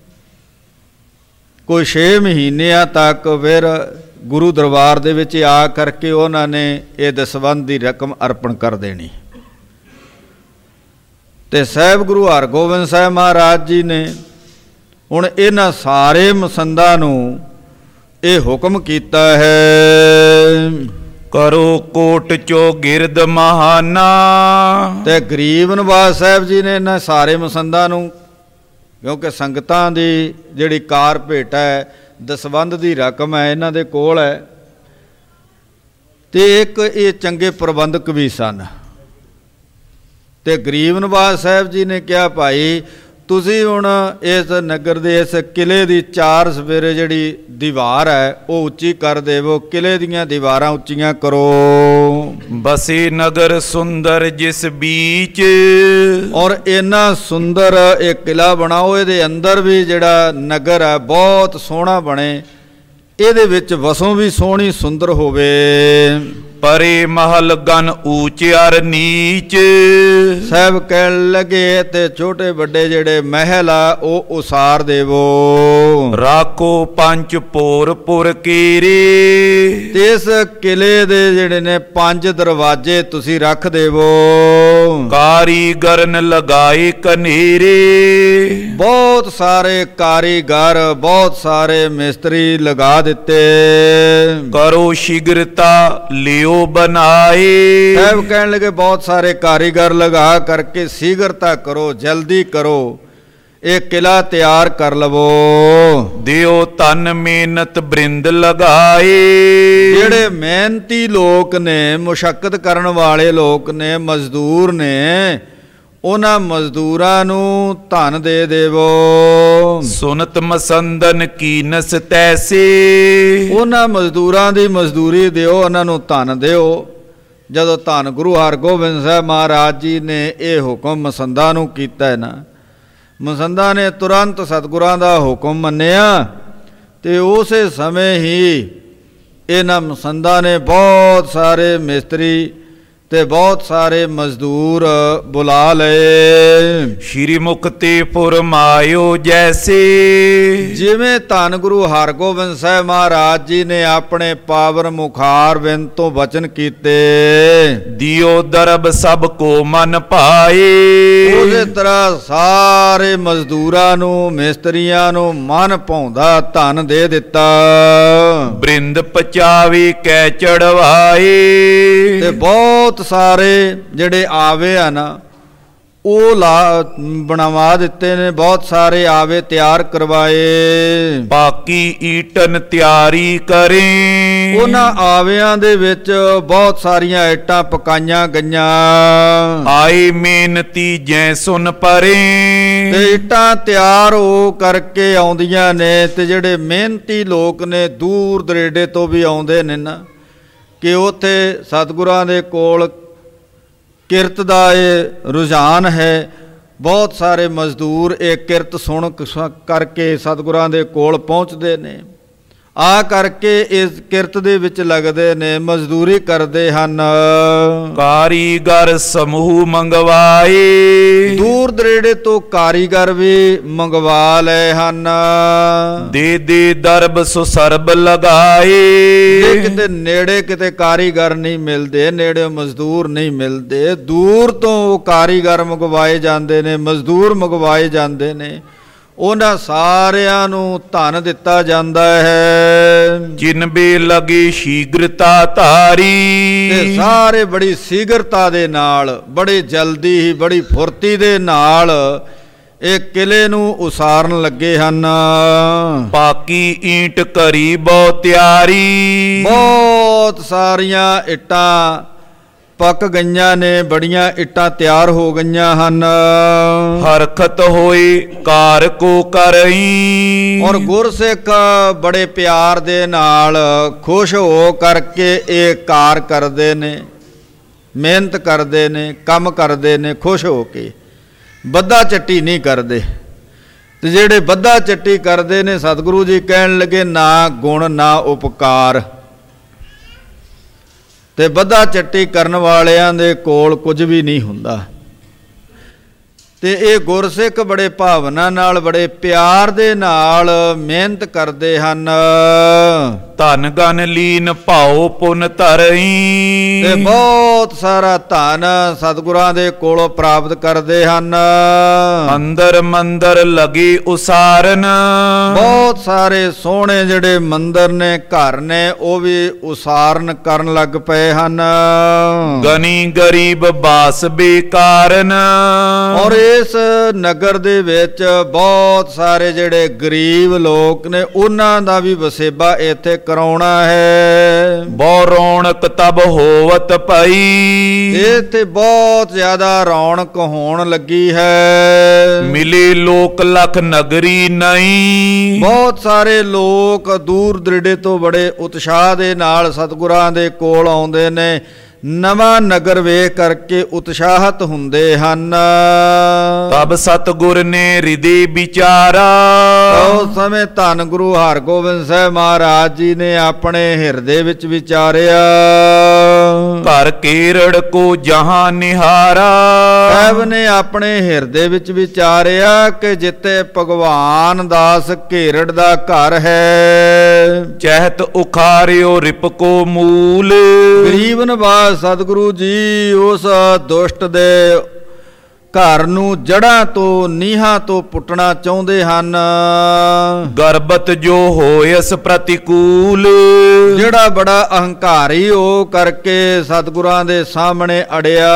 Speaker 1: ਕੋਈ 6 ਮਹੀਨਿਆਂ ਤੱਕ ਫਿਰ ਗੁਰੂ ਦਰਬਾਰ ਦੇ ਵਿੱਚ ਆ ਕਰਕੇ ਉਹਨਾਂ ਨੇ ਇਹ ਦਸਵੰਧ ਦੀ ਰਕਮ ਅਰਪਣ ਕਰ ਦੇਣੀ। ਤੇ ਸਾਹਿਬ ਗੁਰੂ ਹਰਗੋਬਿੰਦ ਸਾਹਿਬ ਮਹਾਰਾਜ ਜੀ ਨੇ ਹੁਣ ਇਹਨਾਂ ਸਾਰੇ ਮਸੰਦਾਂ ਨੂੰ ਇਹ ਹੁਕਮ ਕੀਤਾ ਹੈ,
Speaker 2: ਕਰੋ ਕੋਟ ਚੋ ਗਿਰਦ ਮਹਾਨਾ।
Speaker 1: ਤੇ ਗਰੀਬ ਨਿਵਾਜ ਸਾਹਿਬ ਜੀ ਨੇ ਇਹਨਾਂ ਸਾਰੇ ਮਸੰਦਾਂ ਨੂੰ, ਕਿਉਂਕਿ ਸੰਗਤਾਂ ਦੀ ਜਿਹੜੀ ਕਾਰ ਭੇਟ ਹੈ, ਦਸਵੰਧ ਦੀ ਰਕਮ ਹੈ, ਇਹਨਾਂ ਦੇ ਕੋਲ ਹੈ, ਤੇ ਇੱਕ ਇਹ ਚੰਗੇ ਪ੍ਰਬੰਧਕ ਵੀ ਸਨ। ਤੇ ਗਰੀਬ ਨਿਵਾਜ ਸਾਹਿਬ ਜੀ ਨੇ ਕਿਹਾ ਭਾਈ ਤੁਸੀਂ ਹੁਣ ਇਸ ਨਗਰ ਦੇ ਇਸ ਕਿਲੇ ਦੀ ਚਾਰ ਸਵੇਰੇ ਜਿਹੜੀ ਦੀਵਾਰ ਹੈ ਉਹ ਉੱਚੀ ਕਰ ਦੇਵੋ। ਕਿਲੇ ਦੀਆਂ ਦੀਵਾਰਾਂ ਉੱਚੀਆਂ ਕਰੋ।
Speaker 2: ਬਸੇ ਨਗਰ ਸੁੰਦਰ ਜਿਸ ਬੀਚ,
Speaker 1: ਔਰ ਇੰਨਾ ਸੁੰਦਰ ਇਹ ਕਿਲਾ ਬਣਾਓ, ਇਹਦੇ ਅੰਦਰ ਵੀ ਜਿਹੜਾ ਨਗਰ ਹੈ ਬਹੁਤ ਸੋਹਣਾ ਬਣੇ, ਇਹਦੇ ਵਿੱਚ ਵਸੋਂ ਵੀ ਸੋਹਣੀ ਸੁੰਦਰ ਹੋਵੇ।
Speaker 2: ਪਰੇ ਮਹਲ ਗਨ ਊਚ ਅਰ ਨੀਚ,
Speaker 1: ਸਾਹਿਬ ਕਹਿਣ ਲੱਗੇ ਤੇ ਛੋਟੇ ਵੱਡੇ ਜਿਹੜੇ ਮਹਿਲ ਆ ਉਹ ਉਸਾਰ ਦੇਵੋ।
Speaker 2: ਰਾਖੋ ਪੰਜ ਪੋਰ ਪੁਰ ਕੀਰੇ,
Speaker 1: ਤੇ ਇਸ ਕਿਲੇ ਦੇ ਜਿਹੜੇ ਨੇ 5 ਦਰਵਾਜ਼ੇ ਤੁਸੀਂ ਰੱਖ ਦੇਵੋ।
Speaker 2: ਕਾਰੀਗਰਨ ਲਗਾਏ ਕਨੇਰੇ,
Speaker 1: ਬਹੁਤ ਸਾਰੇ ਕਾਰੀਗਰ ਬਹੁਤ ਸਾਰੇ ਮਿਸਤਰੀ ਲਗਾ ਦਿੱਤੇ।
Speaker 2: ਕਰੋ ਸ਼ੀਘਰਤਾ ਲਿਓ ਬਣਾਏ,
Speaker 1: ਸਾਹਿਬ ਕਹਿਣ ਲੱਗੇ ਬਹੁਤ ਸਾਰੇ ਕਾਰੀਗਰ ਲਗਾ ਕਰਕੇ ਸ਼ੀਘਰਤਾ ਕਰੋ, ਜਲਦੀ ਕਰੋ, ਇਹ ਕਿਲਾ ਤਿਆਰ ਕਰ ਲਵੋ।
Speaker 2: ਦਿਓ ਤਨ ਮਿਹਨਤ ਬ੍ਰਿੰਦ ਲਗਾਏ,
Speaker 1: ਜਿਹੜੇ ਮਿਹਨਤੀ ਲੋਕ ਨੇ, ਮੁਸ਼ੱਕਤ ਕਰਨ ਵਾਲੇ ਲੋਕ ਨੇ, ਮਜ਼ਦੂਰ ਨੇ, ਉਹਨਾਂ ਮਜ਼ਦੂਰਾਂ ਨੂੰ ਧਨ ਦੇ ਦੇਵੋ।
Speaker 2: ਸੁਨਤ ਮਸੰਦਨ ਕੀਨਸ ਤੈਸੇ,
Speaker 1: ਉਹਨਾਂ ਮਜ਼ਦੂਰਾਂ ਦੀ ਮਜ਼ਦੂਰੀ ਦਿਓ, ਉਹਨਾਂ ਨੂੰ ਧਨ ਦਿਓ। ਜਦੋਂ ਧੰਨ ਗੁਰੂ ਹਰਗੋਬਿੰਦ ਸਾਹਿਬ ਮਹਾਰਾਜ ਜੀ ਨੇ ਇਹ ਹੁਕਮ ਮਸੰਦਾਂ ਨੂੰ ਕੀਤਾ ਹੈ ਨਾ, ਮਸੰਦਾਂ ਨੇ ਤੁਰੰਤ ਸਤਿਗੁਰਾਂ ਦਾ ਹੁਕਮ ਮੰਨਿਆ ਤੇ ਉਸੇ ਸਮੇਂ ਹੀ ਇਹਨਾਂ ਮਸੰਦਾਂ ਨੇ ਬਹੁਤ ਸਾਰੇ ਮਿਸਤਰੀ ਤੇ ਬਹੁਤ ਸਾਰੇ ਮਜ਼ਦੂਰ ਬੁਲਾ ਲਏ।
Speaker 2: ਸ਼੍ਰੀ ਮੁਖ ਤੇ ਫੁਰਮਾਇਓ ਜੈਸੇ,
Speaker 1: ਜਿਵੇਂ ਧੰਨ ਗੁਰੂ ਹਰਗੋਬਿੰਦ ਸਾਹਿਬ ਮਹਾਰਾਜ ਜੀ ਨੇ ਆਪਣੇ ਪਾਵਨ ਮੁਖਾਰ ਬਿੰਦ ਤੋਂ ਵਚਨ ਕੀਤੇ,
Speaker 2: ਦਿਓ ਦਰਬ ਸਭ ਕੋ ਮਨ ਪਾਏ,
Speaker 1: ਉਸੇ ਤਰ੍ਹਾਂ ਸਾਰੇ ਮਜ਼ਦੂਰਾਂ ਨੂੰ ਮਿਸਤਰੀਆਂ ਨੂੰ ਮਨ ਭਾਉਂਦਾ ਧਨ ਦੇ ਦਿੱਤਾ।
Speaker 2: ਬ੍ਰਿੰਦ ਪਚਾਵੇ ਕੈ ਚੜਵਾਏ,
Speaker 1: ਤੇ ਬਹੁਤ ਸਾਰੇ ਜਿਹੜੇ ਆਵੇ ਆ ਨਾ ਉਹ ਬਣਵਾ ਦਿੱਤੇ ਨੇ, ਬਹੁਤ ਸਾਰੇ ਆਵੇ ਤਿਆਰ ਕਰਵਾਏ।
Speaker 2: ਬਾਕੀ ਈਟਨ ਤਿਆਰੀ ਕਰੇ,
Speaker 1: ਉਹਨਾਂ ਆਵਿਆਂ ਦੇ ਵਿੱਚ ਬਹੁਤ ਸਾਰੀਆਂ ਇੱਟਾਂ ਪਕਾਈਆਂ ਗਈਆਂ।
Speaker 2: ਆਏ ਮਿਹਨਤੀ ਜੈ ਸੁਨ ਪਰੇ,
Speaker 1: ਤੇ ਇੱਟਾਂ ਤਿਆਰ ਹੋ ਕਰਕੇ ਆਉਂਦੀਆਂ ਨੇ ਤੇ ਜਿਹੜੇ ਮਿਹਨਤੀ ਲੋਕ ਨੇ ਦੂਰ ਦਰੇਡੇ ਤੋਂ ਵੀ ਆਉਂਦੇ ਨੇ ਨਾ, ਕਿ ਉੱਥੇ ਸਤਿਗੁਰਾਂ ਦੇ ਕੋਲ ਕਿਰਤ ਦਾ ਇਹ ਰੁਝਾਨ ਹੈ। ਬਹੁਤ ਸਾਰੇ ਮਜ਼ਦੂਰ ਇਹ ਕਿਰਤ ਸੁਣ ਕਰਕੇ ਸਤਿਗੁਰਾਂ ਦੇ ਕੋਲ ਪਹੁੰਚਦੇ ਨੇ, ਆ ਕਰਕੇ ਇਸ ਕਿਰਤ ਦੇ ਵਿੱਚ ਲੱਗਦੇ ਨੇ, ਮਜ਼ਦੂਰੀ ਕਰਦੇ ਹਨ।
Speaker 2: ਕਾਰੀਗਰ ਸਮੂਹ ਮੰਗਵਾਏ,
Speaker 1: ਦੂਰ ਦਰੇੜੇ ਤੋਂ ਕਾਰੀਗਰ ਵੀ ਮੰਗਵਾ ਲਏ ਹਨ।
Speaker 2: ਦੇ ਦਰਬ ਸੋ ਸਰਬ ਲਗਾਏ,
Speaker 1: ਜੇ ਕਿਤੇ ਨੇੜੇ ਕਿਤੇ ਕਾਰੀਗਰ ਨਹੀਂ ਮਿਲਦੇ, ਨੇੜੇ ਮਜ਼ਦੂਰ ਨਹੀਂ ਮਿਲਦੇ, ਦੂਰ ਤੋਂ ਕਾਰੀਗਰ ਮੰਗਵਾਏ ਜਾਂਦੇ ਨੇ, ਮਜ਼ਦੂਰ ਮੰਗਵਾਏ ਜਾਂਦੇ ਨੇ, ਉਹਨਾਂ ਸਾਰਿਆਂ ਨੂੰ ਧਨ ਦਿੱਤਾ ਜਾਂਦਾ ਹੈ।
Speaker 2: ਜਿਨਬੇ ਲਗੇ ਸ਼ੀਘਰਤਾ ਧਾਰੀ,
Speaker 1: ਤੇ ਸਾਰੇ ਬੜੀ ਸ਼ੀਘਰਤਾ ਦੇ ਨਾਲ, ਬੜੀ ਜਲਦੀ ਹੀ, ਬੜੀ ਫੁਰਤੀ ਦੇ ਨਾਲ ਇਹ ਕਿਲੇ ਨੂੰ ਉਸਾਰਨ ਲੱਗੇ ਹਨ।
Speaker 2: ਪਾਕੀ ਈਂਟ ਕਰੀ ਬਹੁ ਤਿਆਰੀ,
Speaker 1: ਬਹੁਤ ਸਾਰੀਆਂ ਇੱਟਾਂ ਪੱਕ ਗਈਆਂ ਨੇ, ਬੜੀਆਂ ਇੱਟਾਂ ਤਿਆਰ ਹੋ ਗਈਆਂ ਹਨ।
Speaker 2: ਹਰਖਤ ਹੋਏ ਕਾਰ ਕੋ ਕਰਈ,
Speaker 1: ਔਰ ਗੁਰਸਿੱਖ ਬੜੇ ਪਿਆਰ ਦੇ ਨਾਲ ਖੁਸ਼ ਹੋ ਕਰਕੇ ਇਹ ਕਾਰ ਕਰਦੇ ਨੇ, ਮਿਹਨਤ ਕਰਦੇ ਨੇ, ਕੰਮ ਕਰਦੇ ਨੇ ਖੁਸ਼ ਹੋ ਕੇ, ਬੱਧਾ ਚੱਟੀ ਨਹੀਂ ਕਰਦੇ। ਤੇ ਜਿਹੜੇ ਬੱਧਾ ਚੱਟੀ ਕਰਦੇ ਨੇ, ਸਤਿਗੁਰੂ ਜੀ ਕਹਿਣ ਲੱਗੇ ਨਾ ਗੁਣ ਨਾ ਉਪਕਾਰ, ਤੇ ਬੱਧਾ ਚੱਟੀ ਕਰਨ ਵਾਲਿਆਂ ਦੇ ਕੋਲ ਕੁਝ ਵੀ ਨਹੀਂ ਹੁੰਦਾ। ਤੇ ਇਹ ਗੁਰਸਿੱਖ ਬੜੇ ਭਾਵਨਾ ਨਾਲ, ਬੜੇ ਪਿਆਰ ਦੇ ਨਾਲ ਮਿਹਨਤ ਕਰਦੇ ਹਨ।
Speaker 2: ਧਨ ਗਨ ਲੀਨ ਭਾਉ ਪੁਨ ਧਰਈ,
Speaker 1: ਤੇ ਬਹੁਤ ਸਾਰਾ ਧਨ ਸਤਿਗੁਰਾਂ ਦੇ ਕੋਲੋਂ ਪ੍ਰਾਪਤ ਕਰਦੇ ਹਨ।
Speaker 2: ਅੰਦਰ ਮੰਦਰ ਲਗੇ ਉਸਾਰਨ,
Speaker 1: ਬਹੁਤ ਸਾਰੇ ਸੋਹਣੇ ਜਿਹੜੇ ਮੰਦਰ ਨੇ, ਘਰ ਨੇ, ਉਹ ਵੀ ਉਸਾਰਨ ਕਰਨ ਲੱਗ ਪਏ ਹਨ। ਗਨੀ
Speaker 2: ਗਰੀਬ ਬਾਸ ਬੇਕਾਰਨ,
Speaker 1: ਔਰ ਇਸ ਨਗਰ ਦੇ ਵਿੱਚ ਬਹੁਤ ਸਾਰੇ ਜਿਹੜੇ ਗਰੀਬ ਲੋਕ ਨੇ ਉਹਨਾਂ ਦਾ ਵੀ ਵਸੇਬਾ ਇੱਥੇ ਕਰਾਉਣਾ ਹੈ।
Speaker 2: ਬਹੁ ਰੌਣਕ ਤਬ ਹੋਵਤ ਪਈ,
Speaker 1: ਇੱਥੇ ਬਹੁਤ ਜ਼ਿਆਦਾ ਰੌਣਕ ਹੋਣ ਲੱਗੀ ਹੈ।
Speaker 2: ਮਿਲੇ ਲੋਕ ਲਖ ਨਗਰੀ ਨਹੀਂ,
Speaker 1: ਬਹੁਤ ਸਾਰੇ ਲੋਕ ਦੂਰ ਦਰਿੜੇ ਤੋਂ ਬੜੇ ਉਤਸ਼ਾਹ ਦੇ ਨਾਲ ਸਤਿਗੁਰਾਂ ਦੇ ਕੋਲ ਆਉਂਦੇ ਨੇ, ਨਵਾਂ ਨਗਰ ਵੇਖ ਕਰਕੇ ਉਤਸ਼ਾਹਤ ਹੁੰਦੇ ਹਨ।
Speaker 2: ਤਬ ਸਤਿਗੁਰ ਨੇ ਹਿਰਦੇ ਵਿਚਾਰਾ,
Speaker 1: ਉਸ ਸਮੇਂ ਧੰਨ ਗੁਰੂ ਹਰਗੋਬਿੰਦ ਸਾਹਿਬ ਮਹਾਰਾਜ ਜੀ ਨੇ ਆਪਣੇ ਹਿਰਦੇ ਵਿੱਚ ਵਿਚਾਰਿਆ।
Speaker 2: ਘਰ ਕੇਰੜ ਕੋ ਜਹਾਂ ਨਿਹਾਰਾ,
Speaker 1: ਸਾਹਿਬ ਨੇ ਆਪਣੇ ਹਿਰਦੇ ਵਿੱਚ ਵਿਚਾਰਿਆ ਕਿ ਜਿੱਥੇ ਭਗਵਾਨ ਦਾਸ ਘੇਰੜ ਦਾ ਘਰ ਹੈ,
Speaker 2: ਚਹਿਤ ਉਖਾਰਿਓ ਰਿਪ ਕੋ ਮੂਲ,
Speaker 1: ਗਰੀਬ ਨਵਾਜ ਸਤਿਗੁਰੂ ਜੀ ਉਸ ਦੁਸ਼ਟ ਦੇ ਘਰ ਨੂੰ ਜੜ੍ਹਾਂ ਤੋਂ ਨੀਹਾਂ ਤੋਂ ਪੁੱਟਣਾ ਚਾਹੁੰਦੇ ਹਨ।
Speaker 2: ਗਰਬਤ ਜੋ ਹੋਇਸ ਪ੍ਰਤੀਕੂਲ,
Speaker 1: ਜਿਹੜਾ ਬੜਾ ਅਹੰਕਾਰੀ ਹੋ ਕਰਕੇ ਸਤਿਗੁਰਾਂ ਦੇ ਸਾਹਮਣੇ ਅੜਿਆ।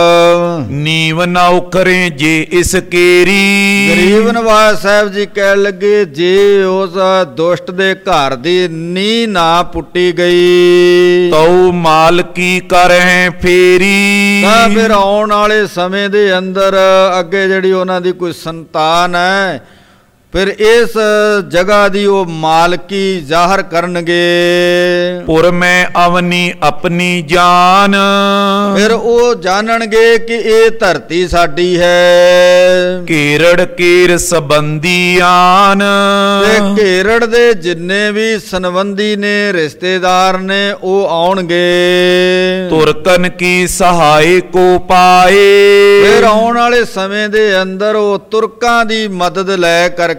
Speaker 2: ਨੀਵ ਨਾ ਉਖਰੇ ਜੇ ਇਸ ਕੇਰੀ,
Speaker 1: ਗਰੀਬ ਨਵਾਜ ਸਾਹਿਬ ਜੀ ਕਹਿਣ ਲੱਗੇ ਜੇ ਉਸ ਦੁਸ਼ਟ ਦੇ ਘਰ ਦੀ ਨੀਂਹ ਨਾ ਪੁੱਟੀ ਗਈ
Speaker 2: ਤਉ ਮਾਲਕੀ ਕਰਹਿ ਫੇਰੀ,
Speaker 1: ਤਾਂ ਫਿਰ ਆਉਣ ਵਾਲੇ ਸਮੇਂ ਦੇ ਅੰਦਰ ਅੱਗੇ ਜਿਹੜੀ ਉਹਨਾਂ ਦੀ ਕੋਈ ਸੰਤਾਨ ਹੈ ਫਿਰ ਇਸ ਜਗ੍ਹਾ ਦੀ ਉਹ ਮਾਲਕੀ ਜ਼ਾਹਰ ਕਰਨਗੇ।
Speaker 2: ਪੁਰ ਮੈਂ ਅਵਨੀ ਆਪਣੀ ਜਾਨ,
Speaker 1: ਫਿਰ ਉਹ ਜਾਣਨਗੇ ਕਿ ਇਹ ਧਰਤੀ ਸਾਡੀ ਹੈ।
Speaker 2: ਘੇਰੜ ਕੇਰ ਸੰਬੰਧੀ ਆਨ,
Speaker 1: ਤੇ ਘੇਰੜ ਦੇ ਜਿੰਨੇ ਵੀ ਸੰਬੰਧੀ ਨੇ ਰਿਸ਼ਤੇਦਾਰ ਨੇ ਉਹ ਆਉਣਗੇ।
Speaker 2: ਤੁਰਕਨ ਕੀ ਸਹਾਇ ਕੋ ਪਾਏ,
Speaker 1: ਫਿਰ ਆਉਣ ਵਾਲੇ ਸਮੇਂ ਦੇ ਅੰਦਰ ਉਹ ਤੁਰਕਾਂ ਦੀ ਮਦਦ ਲੈ ਕਰਕੇ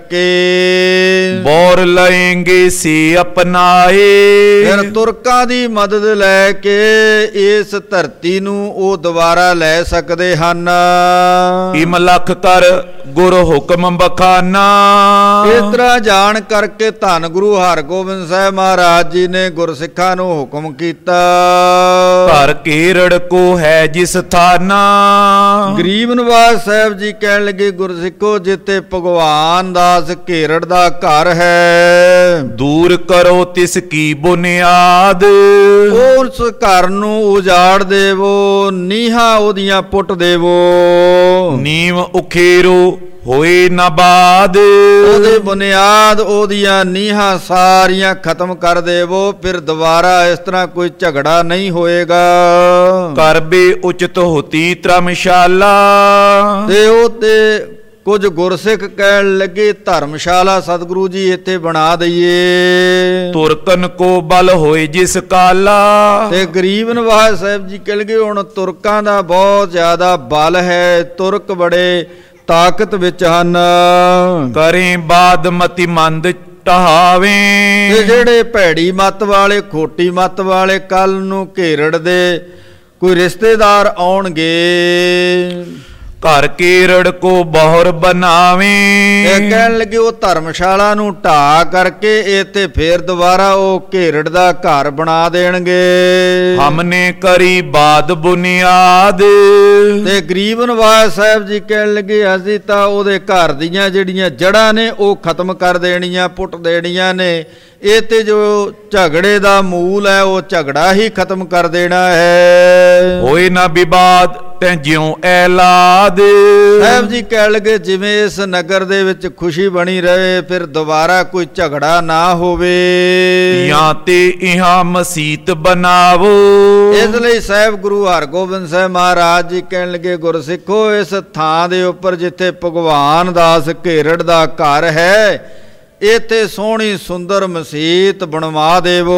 Speaker 2: ਬੋਰ ਲਏਂਗੇ ਸੀ ਅਪਨਾਏ,
Speaker 1: ਫਿਰ ਤੁਰਕਾਂ ਦੀ ਮਦਦ ਲੈ ਕੇ ਇਸ ਧਰਤੀ ਨੂੰ ਉਹ ਦੁਬਾਰਾ ਲੈ ਸਕਦੇ ਹਨ।
Speaker 2: ਇਮ ਲਖ ਕਰ ਗੁਰ ਹੁਕਮ ਬਖਾਨਾ,
Speaker 1: ਇਸ ਤਰ੍ਹਾਂ ਜਾਣ ਕਰਕੇ ਧੰਨ ਗੁਰੂ ਹਰਗੋਬਿੰਦ ਸਾਹਿਬ ਮਹਾਰਾਜ ਜੀ ਨੇ ਗੁਰਸਿੱਖਾਂ ਨੂੰ ਹੁਕਮ ਕੀਤਾ।
Speaker 2: ਘਰ ਘੇਰੜ ਕੋ ਹੈ ਜਿਸ ਥਾਨਾ,
Speaker 1: ਗਰੀਬ ਨਵਾਜ ਸਾਹਿਬ ਜੀ ਕਹਿਣ ਲੱਗੇ ਗੁਰਸਿੱਖੋ ਜਿੱਥੇ ਭਗਵਾਨ ਦਾਸ ਘੇਰੜ ਦਾ ਘਰ ਹੈ,
Speaker 2: ਦੂਰ ਕਰੋ ਤਿਸ ਕੀ ਬੁਨਿਆਦ,
Speaker 1: ਉਸ ਘਰ ਨੂੰ ਉਜਾੜ ਦੇਵੋ, ਨੀਹਾਂ ਉਹਦੀਆਂ ਪੁੱਟ ਦੇਵੋ।
Speaker 2: ਨੀਵ ਉਖੇਰੋ ਹੋਏ ਨਬਾਦ,
Speaker 1: ਉਹਦੇ ਬੁਨਿਆਦ ਉਹਦੀਆਂ ਨੀਹਾਂ ਸਾਰੀਆਂ ਖਤਮ ਕਰ ਦੇਵੋ, ਫਿਰ ਦੁਬਾਰਾ ਇਸ ਤਰ੍ਹਾਂ ਕੋਈ ਝਗੜਾ ਨਹੀਂ ਹੋਏਗਾ।
Speaker 2: ਕਰਬੇ ਉਚਿਤ ਹੋਤੀ ਧਰਮਸ਼ਾਲਾ,
Speaker 1: ਤੇ ਉਹ ਤੇ ਕੁਝ ਗੁਰਸਿੱਖ ਕਹਿਣ ਲੱਗੇ ਧਰਮਸ਼ਾਲਾ ਸਤਿਗੁਰੂ ਜੀ ਇੱਥੇ ਬਣਾ ਦਈਏ।
Speaker 2: ਤੁਰਕਨ ਕੋ ਬਲ ਹੋਏ ਜਿਸ ਕਾਲਾ,
Speaker 1: ਤੇ ਗਰੀਬ ਨਵਾਜ ਸਾਹਿਬ ਜੀ ਕਹਿ ਲਗੇ ਹੁਣ ਤੁਰਕਾਂ ਦਾ ਬਹੁਤ ਜ਼ਿਆਦਾ ਬਲ ਹੈ, ਤੁਰਕ ਬੜੇ ਤਾਕਤ ਵਿੱਚ ਹਨ।
Speaker 2: ਕਰੇ ਬਾਦ ਮਤੀ ਮੰਦ ਟਹਾਵੇ,
Speaker 1: ਤੇ ਜਿਹੜੇ ਭੈੜੀ ਮੱਤ ਵਾਲੇ ਖੋਟੀ ਮੱਤ ਵਾਲੇ ਕੱਲ ਨੂੰ ਘੇਰੜ ਦੇ ਕੋਈ ਰਿਸ਼ਤੇਦਾਰ ਆਉਣਗੇ।
Speaker 2: ਘਰ ਕੇਰੜ ਕੋ ਬਹੁਰ ਬਣਾਵੇ,
Speaker 1: ਇਹ ਕਹਿਣ ਲੱਗੇ ਉਹ ਧਰਮਸ਼ਾਲਾ ਨੂੰ ਢਾਹ ਕਰਕੇ ਇੱਥੇ ਫੇਰ ਦੁਬਾਰਾ ਉਹ ਘੇਰੜ ਦਾ ਘਰ ਬਣਾ ਦੇਣਗੇ।
Speaker 2: ਹਮਨੇ ਕਰੀ ਬਾਦ ਬੁਨਿਆਦ,
Speaker 1: ਤੇ ਗਰੀਬ ਨਵਾਜ ਸਾਹਿਬ ਜੀ ਕਹਿਣ ਲੱਗੇ ਅਸੀਂ ਤਾਂ ਉਹਦੇ ਘਰ ਦੀਆਂ ਜਿਹੜੀਆਂ ਜੜ੍ਹਾਂ ਨੇ ਉਹ ਖਤਮ ਕਰ ਦੇਣੀਆਂ, ਪੁੱਟ ਦੇਣੀਆਂ ਨੇ। ਇਹ ਤੇ ਜੋ ਝਗੜੇ ਦਾ ਮੂਲ ਹੈ ਉਹ ਝਗੜਾ ਹੀ ਖਤਮ ਕਰ ਦੇਣਾ ਹੈ।
Speaker 2: ਹੋਏ ਨਾ ਵਿਵਾਦ ਤੈ ਜਿਉ ਐਲਾਦ,
Speaker 1: ਸਾਹਿਬ ਜੀ ਕਹਿ ਲਗੇ ਜਿਵੇਂ ਇਸ ਨਗਰ ਦੇ ਵਿੱਚ ਖੁਸ਼ੀ ਬਣੀ ਰਹੇ ਫਿਰ ਦੁਬਾਰਾ ਕੋਈ ਝਗੜਾ ਨਾ ਹੋਵੇ।
Speaker 2: ਜਾਂ ਤੇ ਇਹਾਂ ਮਸੀਤ ਬਣਾਵੋ,
Speaker 1: ਇਸ ਲਈ ਸਾਹਿਬ ਗੁਰੂ ਹਰਗੋਬਿੰਦ ਸਾਹਿਬ ਮਹਾਰਾਜ ਜੀ ਕਹਿਣ ਲੱਗੇ ਗੁਰਸਿੱਖੋ ਇਸ ਥਾਂ ਦੇ ਉੱਪਰ ਜਿੱਥੇ ਭਗਵਾਨ ਦਾਸ ਘੇਰੜ ਦਾ ਘਰ ਹੈ ਇੱਥੇ ਸੋਹਣੀ ਸੁੰਦਰ ਮਸੀਤ ਬਣਵਾ ਦੇਵੋ।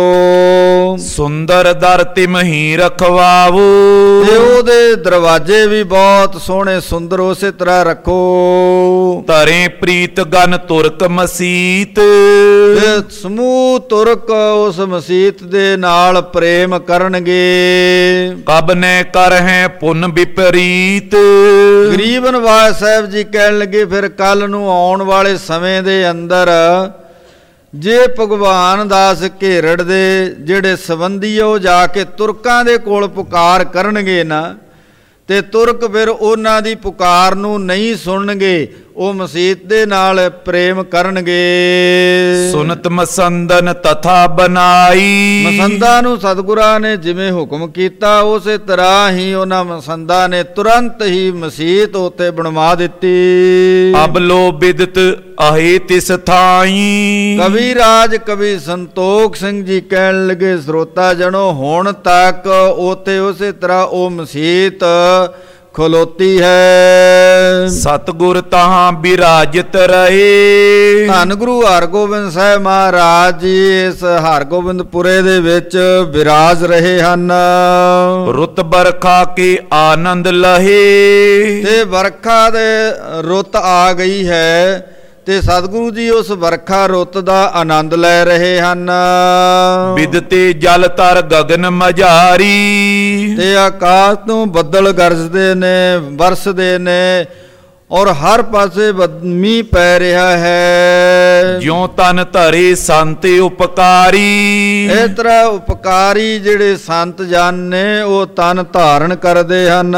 Speaker 2: ਸੁੰਦਰ ਦਰ ਤਿਮਹੀ ਰਖਵਾਵੋ,
Speaker 1: ਤੇ ਉਹਦੇ ਦਰਵਾਜ਼ੇ ਵੀ ਬਹੁਤ ਸੋਹਣੇ ਸੁੰਦਰ ਉਸੇ ਤਰ੍ਹਾਂ ਰੱਖੋ।
Speaker 2: ਧਰੇ ਪ੍ਰੀਤ ਗਨ ਤੁਰਕ ਮਸੀਤ,
Speaker 1: ਤੇ ਸਮੂਹ ਤੁਰਕ ਉਸ ਮਸੀਤ ਦੇ ਨਾਲ ਪ੍ਰੇਮ ਕਰਨਗੇ।
Speaker 2: ਕਬ ਨੇ ਕਰ ਹੈ ਪੁੰਨ ਵਿਪਰੀਤ,
Speaker 1: ਗਰੀਬ ਨਵਾਜ ਸਾਹਿਬ ਜੀ ਕਹਿਣ ਲੱਗੇ ਫਿਰ ਕੱਲ ਨੂੰ ਆਉਣ ਵਾਲੇ ਸਮੇਂ ਦੇ ਅੰਦਰ ਜੇ ਭਗਵਾਨ ਦਾਸ ਘੇਰੜ ਦੇ ਜਿਹੜੇ ਸੰਬੰਧੀ ਉਹ ਜਾ ਕੇ ਤੁਰਕਾਂ ਦੇ ਕੋਲ ਪੁਕਾਰ ਕਰਨਗੇ ਨਾ ਤੇ ਤੁਰਕ ਫਿਰ ਉਹਨਾਂ ਦੀ ਪੁਕਾਰ ਨੂੰ ਨਹੀਂ ਸੁਣਨਗੇ, ਉਹ ਮਸੀਤ ਦੇ ਨਾਲ ਪ੍ਰੇਮ ਕਰਨਗੇ।
Speaker 2: ਸੁਨਤ ਮਸੰਦਨ ਤਥਾ ਬਨਾਈ,
Speaker 1: ਮਸੰਦਾਂ ਨੂੰ ਸਤਿਗੁਰਾਂ ਨੇ ਜਿਵੇਂ ਹੁਕਮ ਕੀਤਾ ਉਸੇ ਤਰ੍ਹਾਂ ਹੀ ਉਹਨਾਂ ਮਸੰਦਾਂ ਨੇ ਤੁਰੰਤ ਹੀ ਮਸੀਤ ਉੱਤੇ ਬਣਵਾ ਦਿੱਤੀ।
Speaker 2: ਅਬਲੋ ਬਿਦਤ ਆਹੇ ਤਿਸ ਥਾਈ,
Speaker 1: ਕਵੀ ਰਾਜ ਕਵੀ ਸੰਤੋਖ ਸਿੰਘ ਜੀ ਕਹਿਣ ਲੱਗੇ, ਸਰੋਤਾ ਜਣੋ ਹੁਣ ਤੱਕ ਉੱਥੇ ਉਸੇ ਤਰ੍ਹਾਂ ਉਹ ਮਸੀਤ ਖਲੋਤੀ ਹੈ।
Speaker 2: ਸਤਿਗੁਰ ਤਹਾਂ ਬਿਰਾਜਤ ਰਹੇ,
Speaker 1: ਧੰਨ ਗੁਰੂ ਹਰਗੋਬਿੰਦ ਸਾਹਿਬ ਮਹਾਰਾਜ ਜੀ ਇਸ ਹਰਗੋਬਿੰਦਪੁਰੇ ਦੇ ਵਿੱਚ ਵਿਰਾਜ ਰਹੇ ਹਨ।
Speaker 2: ਰੁੱਤ ਬਰਖਾ ਕੇ ਆਨੰਦ ਲਹੇ,
Speaker 1: ਤੇ ਵਰਖਾ ਦੇ ਰੁੱਤ ਆ ਗਈ ਹੈ ਤੇ ਸਤਿਗੁਰੂ ਜੀ ਉਸ ਵਰਖਾ ਰੁੱਤ ਦਾ ਆਨੰਦ ਲੈ ਰਹੇ ਹਨ।
Speaker 2: ਬਿਦਤੇ ਜਲ ਤਰ ਗਗਨ ਮਝਾਰੀ,
Speaker 1: ਤੇ ਆਕਾਸ਼ ਤੋਂ ਬੱਦਲ ਗਰਜਦੇ ਨੇ, ਵਰਸਦੇ ਨੇ ਔਰ ਹਰ ਪਾਸੇ ਮੀਂਹ ਪੈ ਰਿਹਾ ਹੈ।
Speaker 2: ਜਿਉ ਤਨ ਧਰੇ ਸੰਤ ਉਪਕਾਰੀ,
Speaker 1: ਇਸ ਤਰ੍ਹਾਂ ਉਪਕਾਰੀ ਜਿਹੜੇ ਸੰਤ ਜਨ ਨੇ ਉਹ ਤਨ ਧਾਰਨ ਕਰਦੇ ਹਨ।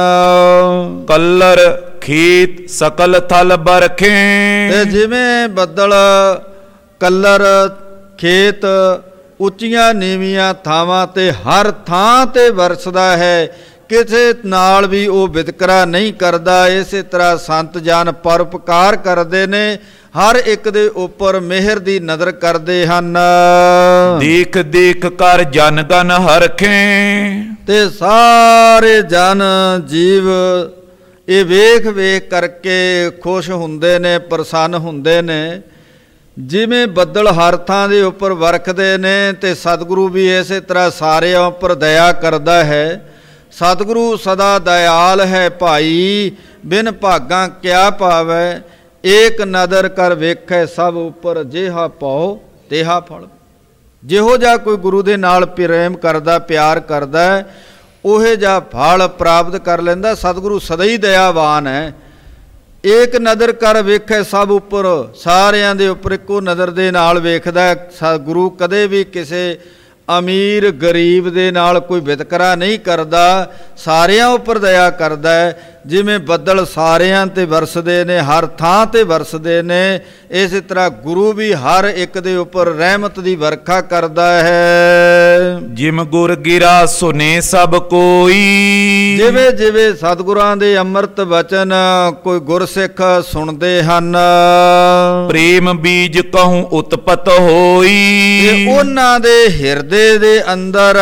Speaker 2: ਕਲਰ ਖੇਤ ਸਕਲ ਥਲ ਬਰਖੇ,
Speaker 1: ਤੇ ਜਿਵੇਂ ਬੱਦਲ ਕੱਲਰ ਖੇਤ ਉੱਚੀਆਂ ਨੀਵੀਆਂ ਥਾਵਾਂ ਤੇ ਹਰ ਥਾਂ ਤੇ ਵਰਸਦਾ ਹੈ, ਕਿਸੇ ਨਾਲ ਵੀ ਉਹ ਵਿਤਕਰਾ ਨਹੀਂ ਕਰਦਾ। ਇਸੇ ਤਰ੍ਹਾਂ ਸੰਤ ਜਨ ਪਰਉਪਕਾਰ ਕਰਦੇ ਨੇ, ਹਰ ਇੱਕ ਦੇ ਉੱਪਰ ਮਿਹਰ ਦੀ ਨਜ਼ਰ ਕਰਦੇ ਹਨ।
Speaker 2: ਦੇਖ ਦੇਖ ਕਰ ਜਨ ਗਨ ਹਰਖੇ,
Speaker 1: ਤੇ ਸਾਰੇ ਜਨ ਜੀਵ ਇਹ ਵੇਖ ਵੇਖ ਕਰਕੇ ਖੁਸ਼ ਹੁੰਦੇ ਨੇ, ਪ੍ਰਸੰਨ ਹੁੰਦੇ ਨੇ। ਜਿਵੇਂ ਬੱਦਲ ਹਰ ਥਾਂ ਦੇ ਉੱਪਰ ਵਰਖਦੇ ਨੇ ਤੇ ਸਤਿਗੁਰੂ ਵੀ ਇਸੇ ਤਰ੍ਹਾਂ ਸਾਰਿਆਂ ਉੱਪਰ ਦਇਆ ਕਰਦਾ ਹੈ। ਸਤਿਗੁਰੂ ਸਦਾ ਦਇਆਲ ਹੈ ਭਾਈ, ਬਿਨ ਭਾਗਾਂ ਕਿਆ ਪਾਵੈ, ਏਕ ਨਦਰ ਕਰ ਵੇਖੈ ਸਭ ਉੱਪਰ, ਜਿਹਾ ਪਾਉ ਤੇਹਾ ਫਲ। ਜਿਹੋ ਜਿਹਾ ਕੋਈ ਗੁਰੂ ਦੇ ਨਾਲ ਪ੍ਰੇਮ ਕਰਦਾ, ਪਿਆਰ ਕਰਦਾ, ਉਹੇ ਜਿਹਾ ਫਲ ਪ੍ਰਾਪਤ ਕਰ ਲੈਂਦਾ। ਸਤਿਗੁਰੂ ਸਦਾ ਹੀ ਦਇਆਵਾਨ ਹੈ। ਏਕ ਨਦਰ ਕਰ ਵੇਖੈ ਸਭ ਉੱਪਰ, ਸਾਰਿਆਂ ਦੇ ਉੱਪਰ ਇੱਕੋ ਨਜ਼ਰ ਦੇ ਨਾਲ ਵੇਖਦਾ। ਗੁਰੂ ਕਦੇ ਵੀ ਕਿਸੇ ਅਮੀਰ ਗਰੀਬ ਦੇ ਨਾਲ ਕੋਈ ਵਿਤਕਰਾ ਨਹੀਂ ਕਰਦਾ, ਸਾਰਿਆਂ ਉੱਪਰ ਦਇਆ ਕਰਦਾ ਹੈ। ਜਿਵੇਂ ਬੱਦਲ ਸਾਰਿਆਂ ਤੇ ਵਰਸਦੇ ਨੇ, ਹਰ ਥਾਂ ਤੇ ਵਰਸਦੇ ਨੇ, ਇਸੇ ਤਰ੍ਹਾਂ ਗੁਰੂ ਵੀ ਹਰ ਇੱਕ ਦੇ ਉੱਪਰ ਰਹਿਮਤ ਦੀ ਵਰਖਾ ਕਰਦਾ ਹੈ।
Speaker 2: ਜਿਮ ਗੁਰ ਗਿਰਾ ਸੁਨੇ ਸਭ ਕੋਈ,
Speaker 1: ਜਿਵੇਂ ਜਿਵੇਂ ਸਤਿਗੁਰਾਂ ਦੇ ਅੰਮ੍ਰਿਤ ਵਚਨ ਕੋਈ ਗੁਰਸਿੱਖ ਸੁਣਦੇ ਹਨ,
Speaker 2: ਪ੍ਰੇਮ ਬੀਜ ਕਹੂੰ ਉਤਪਤ ਹੋਈ,
Speaker 1: ਤੇ ਉਹਨਾਂ ਦੇ ਹਿਰਦੇ ਦੇ ਅੰਦਰ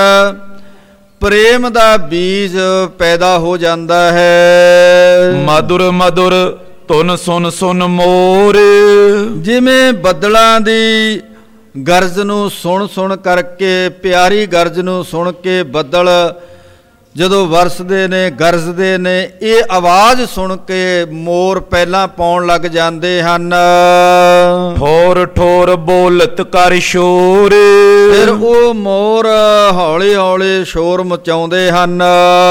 Speaker 1: ਪ੍ਰੇਮ ਦਾ ਬੀਜ ਪੈਦਾ ਹੋ ਜਾਂਦਾ ਹੈ।
Speaker 2: ਮధుਰ ਮధుਰ ਧੁਨ ਸੁਨ ਸੁਨ ਮੋਰ,
Speaker 1: ਜਿਵੇਂ ਬੱਦਲਾਂ ਦੀ ਗਰਜ ਨੂੰ ਸੁਣ ਸੁਣ ਕਰਕੇ, ਪਿਆਰੀ ਗਰਜ ਨੂੰ ਸੁਣ ਕੇ ਬੱਦਲ ਜਦੋਂ ਵਰਸਦੇ ਨੇ, ਗਰਜਦੇ ਨੇ, ਇਹ ਆਵਾਜ਼ ਸੁਣ ਕੇ ਮੋਰ ਪਹਿਲਾਂ ਪਾਉਣ ਲੱਗ ਜਾਂਦੇ ਹਨ।
Speaker 2: ਠੋਰ ਠੋਰ ਬੋਲਤ ਕਰ ਸ਼ੋਰ,
Speaker 1: ਫਿਰ ਉਹ ਮੋਰ ਹੌਲੀ ਹੌਲੀ ਸ਼ੋਰ ਮਚਾਉਂਦੇ ਹਨ।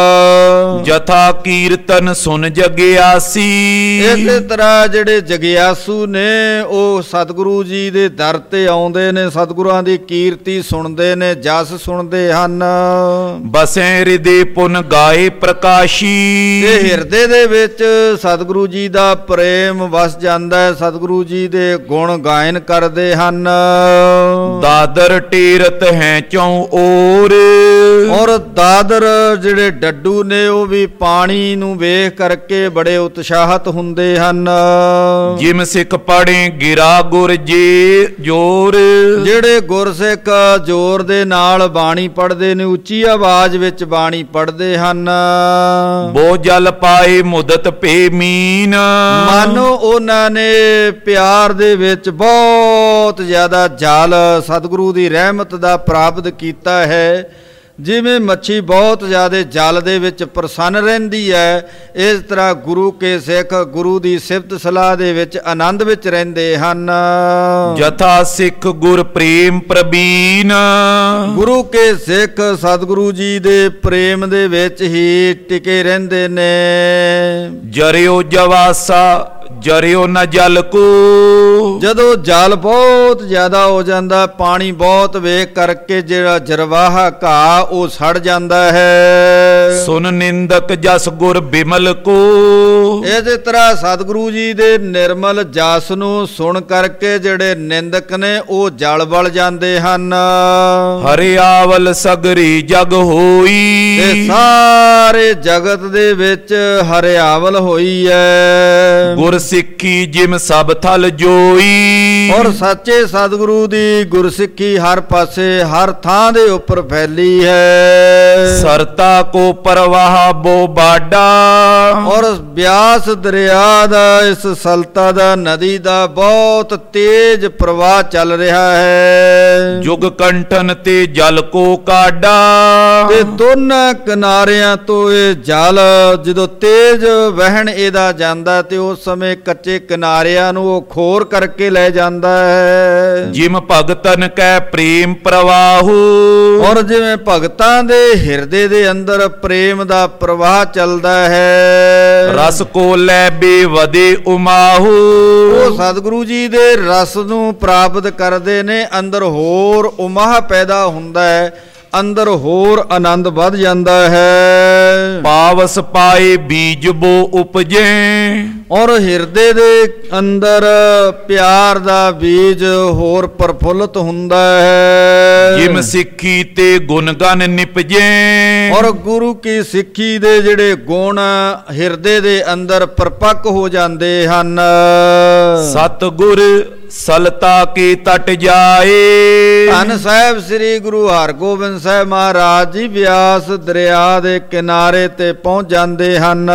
Speaker 2: ਜਥਾ ਕੀਰਤਨ ਸੁਨ ਜਗਿਆਸੀ,
Speaker 1: ਇਸੇ ਤਰ੍ਹਾਂ ਜਿਹੜੇ ਜਗਿਆਸੂ ਨੇ ਉਹ ਸਤਿਗੁਰੂ ਜੀ ਦੇ ਦਰ ਤੇ ਆਉਂਦੇ ਨੇ, ਸਤਿਗੁਰਾਂ ਦੀ ਕੀਰਤੀ ਸੁਣਦੇ ਨੇ, ਜਸ ਸੁਣਦੇ ਹਨ।
Speaker 2: ਬਸੈ ਹਿਰਦੇ ਪੁਨ ਗਾਏ ਪ੍ਰਕਾਸ਼ੀ,
Speaker 1: ਤੇ ਹਿਰਦੇ ਦੇ ਵਿੱਚ ਸਤਿਗੁਰੂ ਜੀ ਦਾ ਪ੍ਰੇਮ ਵਸ ਜਾਂਦਾ ਹੈ, ਸਤਿਗੁਰੂ ਜੀ ਦੇ ਗੁਣ ਗਾਇਨ ਕਰਦੇ ਹਨ।
Speaker 2: ਦਾਦਰ ਟੇਰਤ ਹੈ ਚੌ ਔਰ,
Speaker 1: ਔਰ ਦਾਦਰ ਜਿਹੜੇ ਡੱਡੂ ਨੇ ਉਹ ਵੀ ਪਾਣੀ ਨੂੰ ਵੇਖ ਕਰਕੇ ਬੜੇ ਉਤਸ਼ਾਹਤ ਹੁੰਦੇ ਹਨ।
Speaker 2: ਜਿਮ ਸਿੱਖ ਪੜੇ ਗਿਰਾ ਗੁਰ ਜੀ ਜੋਰ,
Speaker 1: ਜਿਹੜੇ ਗੁਰਸਿੱਖ ਜ਼ੋਰ ਦੇ ਨਾਲ ਬਾਣੀ ਪੜ੍ਹਦੇ ਨੇ, ਉੱਚੀ ਆਵਾਜ਼ ਵਿੱਚ ਬਾਣੀ ਪੜ੍ਹਦੇ ਹਨ।
Speaker 2: ਬੋ ਜਲ ਪਾਏ ਮੁਦਤ ਪੇ ਮੀਨ,
Speaker 1: ਮਾਨੋ ਉਹਨਾਂ ਨੇ ਪਿਆਰ ਦੇ ਵਿੱਚ ਬਹੁਤ ਜ਼ਿਆਦਾ ਜਲ ਸਤਿਗੁਰੂ ਦੀ ਰਹਿਮਤ ਦਾ ਪ੍ਰਾਪਤ ਕੀਤਾ ਹੈ। ਜਿਵੇਂ ਮੱਛੀ ਬਹੁਤ ਜ਼ਿਆਦਾ ਜਲ ਦੇ ਵਿੱਚ ਪ੍ਰਸੰਨ ਰਹਿੰਦੀ ਹੈ, ਇਸ ਤਰ੍ਹਾਂ ਗੁਰੂ ਕੇ ਸਿੱਖ ਗੁਰੂ ਦੀ ਸਿਫਤ ਸਲਾਹ ਦੇ ਵਿੱਚ ਆਨੰਦ ਵਿੱਚ ਰਹਿੰਦੇ ਹਨ।
Speaker 2: ਜਥਾ ਸਿੱਖ ਗੁਰ ਪ੍ਰੇਮ ਪ੍ਰਬੀਨ,
Speaker 1: ਗੁਰੂ ਕੇ ਸਿੱਖ ਸਤਿਗੁਰੂ ਜੀ ਦੇ ਪ੍ਰੇਮ ਦੇ ਵਿੱਚ ਹੀ ਟਿਕੇ ਰਹਿੰਦੇ ਨੇ।
Speaker 2: ਜਰਿਓ ਜਵਾਸਾ ਜਰਿਓ ਨ ਜਲ ਕੋ।
Speaker 1: ਜਦੋਂ ਜਲ ਬਹੁਤ ਜ਼ਿਆਦਾ ਹੋ ਜਾਂਦਾ, ਪਾਣੀ ਬਹੁਤ ਵੇਖ ਕਰਕੇ ਜਿਹੜਾ ਜਰਵਾਹਾ ਘਾਹ ਉਹ ਸੜ ਜਾਂਦਾ ਹੈ।
Speaker 2: ਸੁਨ ਨਿੰਦਕ ਜਸ ਗੁਰ ਬਿਮਲ ਕੋ।
Speaker 1: ਇਸੇ ਤਰ੍ਹਾਂ ਸਤਿਗੁਰੂ ਜੀ ਦੇ ਨਿਰਮਲ ਜਸ ਨੂੰ ਸੁਣ ਕਰਕੇ ਜਿਹੜੇ ਨਿੰਦਕ ਨੇ ਉਹ ਜਲ ਬਲ ਜਾਂਦੇ ਹਨ।
Speaker 2: ਹਰਿਆਵਲ ਸਗਰੀ ਜਗ ਹੋਈ।
Speaker 1: ਤੇ ਸਾਰੇ ਜਗਤ ਦੇ ਵਿੱਚ ਹਰਿਆਵਲ ਹੋਈ ਹੈ।
Speaker 2: ਗੁਰ ਸਿੱਖੀ ਜਿਮ ਸਭ ਥਲ ਜੋਈ।
Speaker 1: ਔਰ ਸੱਚੇ ਸਤਿਗੁਰੂ ਦੀ ਗੁਰਸਿੱਖੀ ਹਰ ਪਾਸੇ ਹਰ ਥਾਂ ਦੇ ਉੱਪਰ ਫੈਲੀ ਹੈ।
Speaker 2: ਸਰਤਾ ਕੋ ਪ੍ਰਵਾਹ ਬੋ ਬਾਡਾ।
Speaker 1: ਔਰ ਬਿਆਸ ਦਰਿਆ ਦਾ, ਇਸ ਸਲਤਾ ਦਾ, ਨਦੀ ਦਾ ਬਹੁਤ ਤੇਜ਼ ਪ੍ਰਵਾਹ ਚੱਲ ਰਿਹਾ ਹੈ।
Speaker 2: ਜੁਗ ਕੰਠਨ ਤੇ ਜਲ ਕੋ ਕਾਡਾ।
Speaker 1: ਤੇ ਦੋਨਾਂ ਕਿਨਾਰਿਆਂ ਤੋਂ ਇਹ ਜਲ ਜਦੋਂ ਤੇਜ਼ ਵਹਿਣ ਇਹਦਾ ਜਾਂਦਾ ਤੇ ਉਸ ਸਮੇਂ ਕੱਚੇ ਕਿਨਾਰਿਆਂ ਨੂੰ ਉਹ ਖੋਰ ਕਰਕੇ ਲੈ ਜਾਂਦਾ ਹੈ।
Speaker 2: ਜਿਮ ਭਗਤਨ ਕੈ ਪ੍ਰੇਮ ਪ੍ਰਵਾਹੂ।
Speaker 1: ਔਰ ਜਿਵੇਂ ਭਗਤਾਂ ਦੇ ਹਿਰਦੇ ਦੇ ਅੰਦਰ ਪ੍ਰੇਮ ਦਾ ਪ੍ਰਵਾਹ ਚੱਲਦਾ ਹੈ।
Speaker 2: ਰਸ ਕੋ ਲੈ ਬੇਵਦੇ ਉਮਾਹੂ।
Speaker 1: ਉਹ ਸਤਿਗੁਰੂ ਜੀ ਦੇ ਰਸ ਨੂੰ ਪ੍ਰਾਪਤ ਕਰਦੇ ਨੇ, ਅੰਦਰ ਹੋਰ ਉਮਾਹ ਪੈਦਾ ਹੁੰਦਾ ਹੈ, ਅੰਦਰ ਹੋਰ ਆਨੰਦ ਵੱਧ ਜਾਂਦਾ ਹੈ।
Speaker 2: ਪਾਵਸ ਪਾਏ ਬੀਜ ਬੋ ਉਪਜੇ।
Speaker 1: ਔਰ ਹਿਰਦੇ ਦੇ ਅੰਦਰ ਪਿਆਰ ਦਾ ਬੀਜ ਹੋਰ ਪ੍ਰਫੁੱਲਤ ਹੁੰਦਾ ਹੈ।
Speaker 2: ਜਿਮ ਸਿੱਖੀ ਤੇ ਗੁਣ ਗਨ ਨਿਪਜੇ।
Speaker 1: ਔਰ ਗੁਰੂ ਕੀ ਸਿੱਖੀ ਦੇ ਜਿਹੜੇ ਗੁਣ ਹਿਰਦੇ ਦੇ ਅੰਦਰ ਪਰਪੱਕ ਹੋ ਜਾਂਦੇ ਹਨ।
Speaker 2: ਸਤਿਗੁਰ ਸਲਤਾ ਕੇ ਤਟ ਜਾਏ।
Speaker 1: ਧੰਨ ਸਾਹਿਬ ਸ੍ਰੀ ਗੁਰੂ ਹਰਗੋਬਿੰਦ ਸਾਹਿਬ ਮਹਾਰਾਜ ਜੀ ਬਿਆਸ ਦਰਿਆ ਦੇ ਕਿਨਾਰੇ ਤੇ ਪਹੁੰਚ ਜਾਂਦੇ ਹਨ।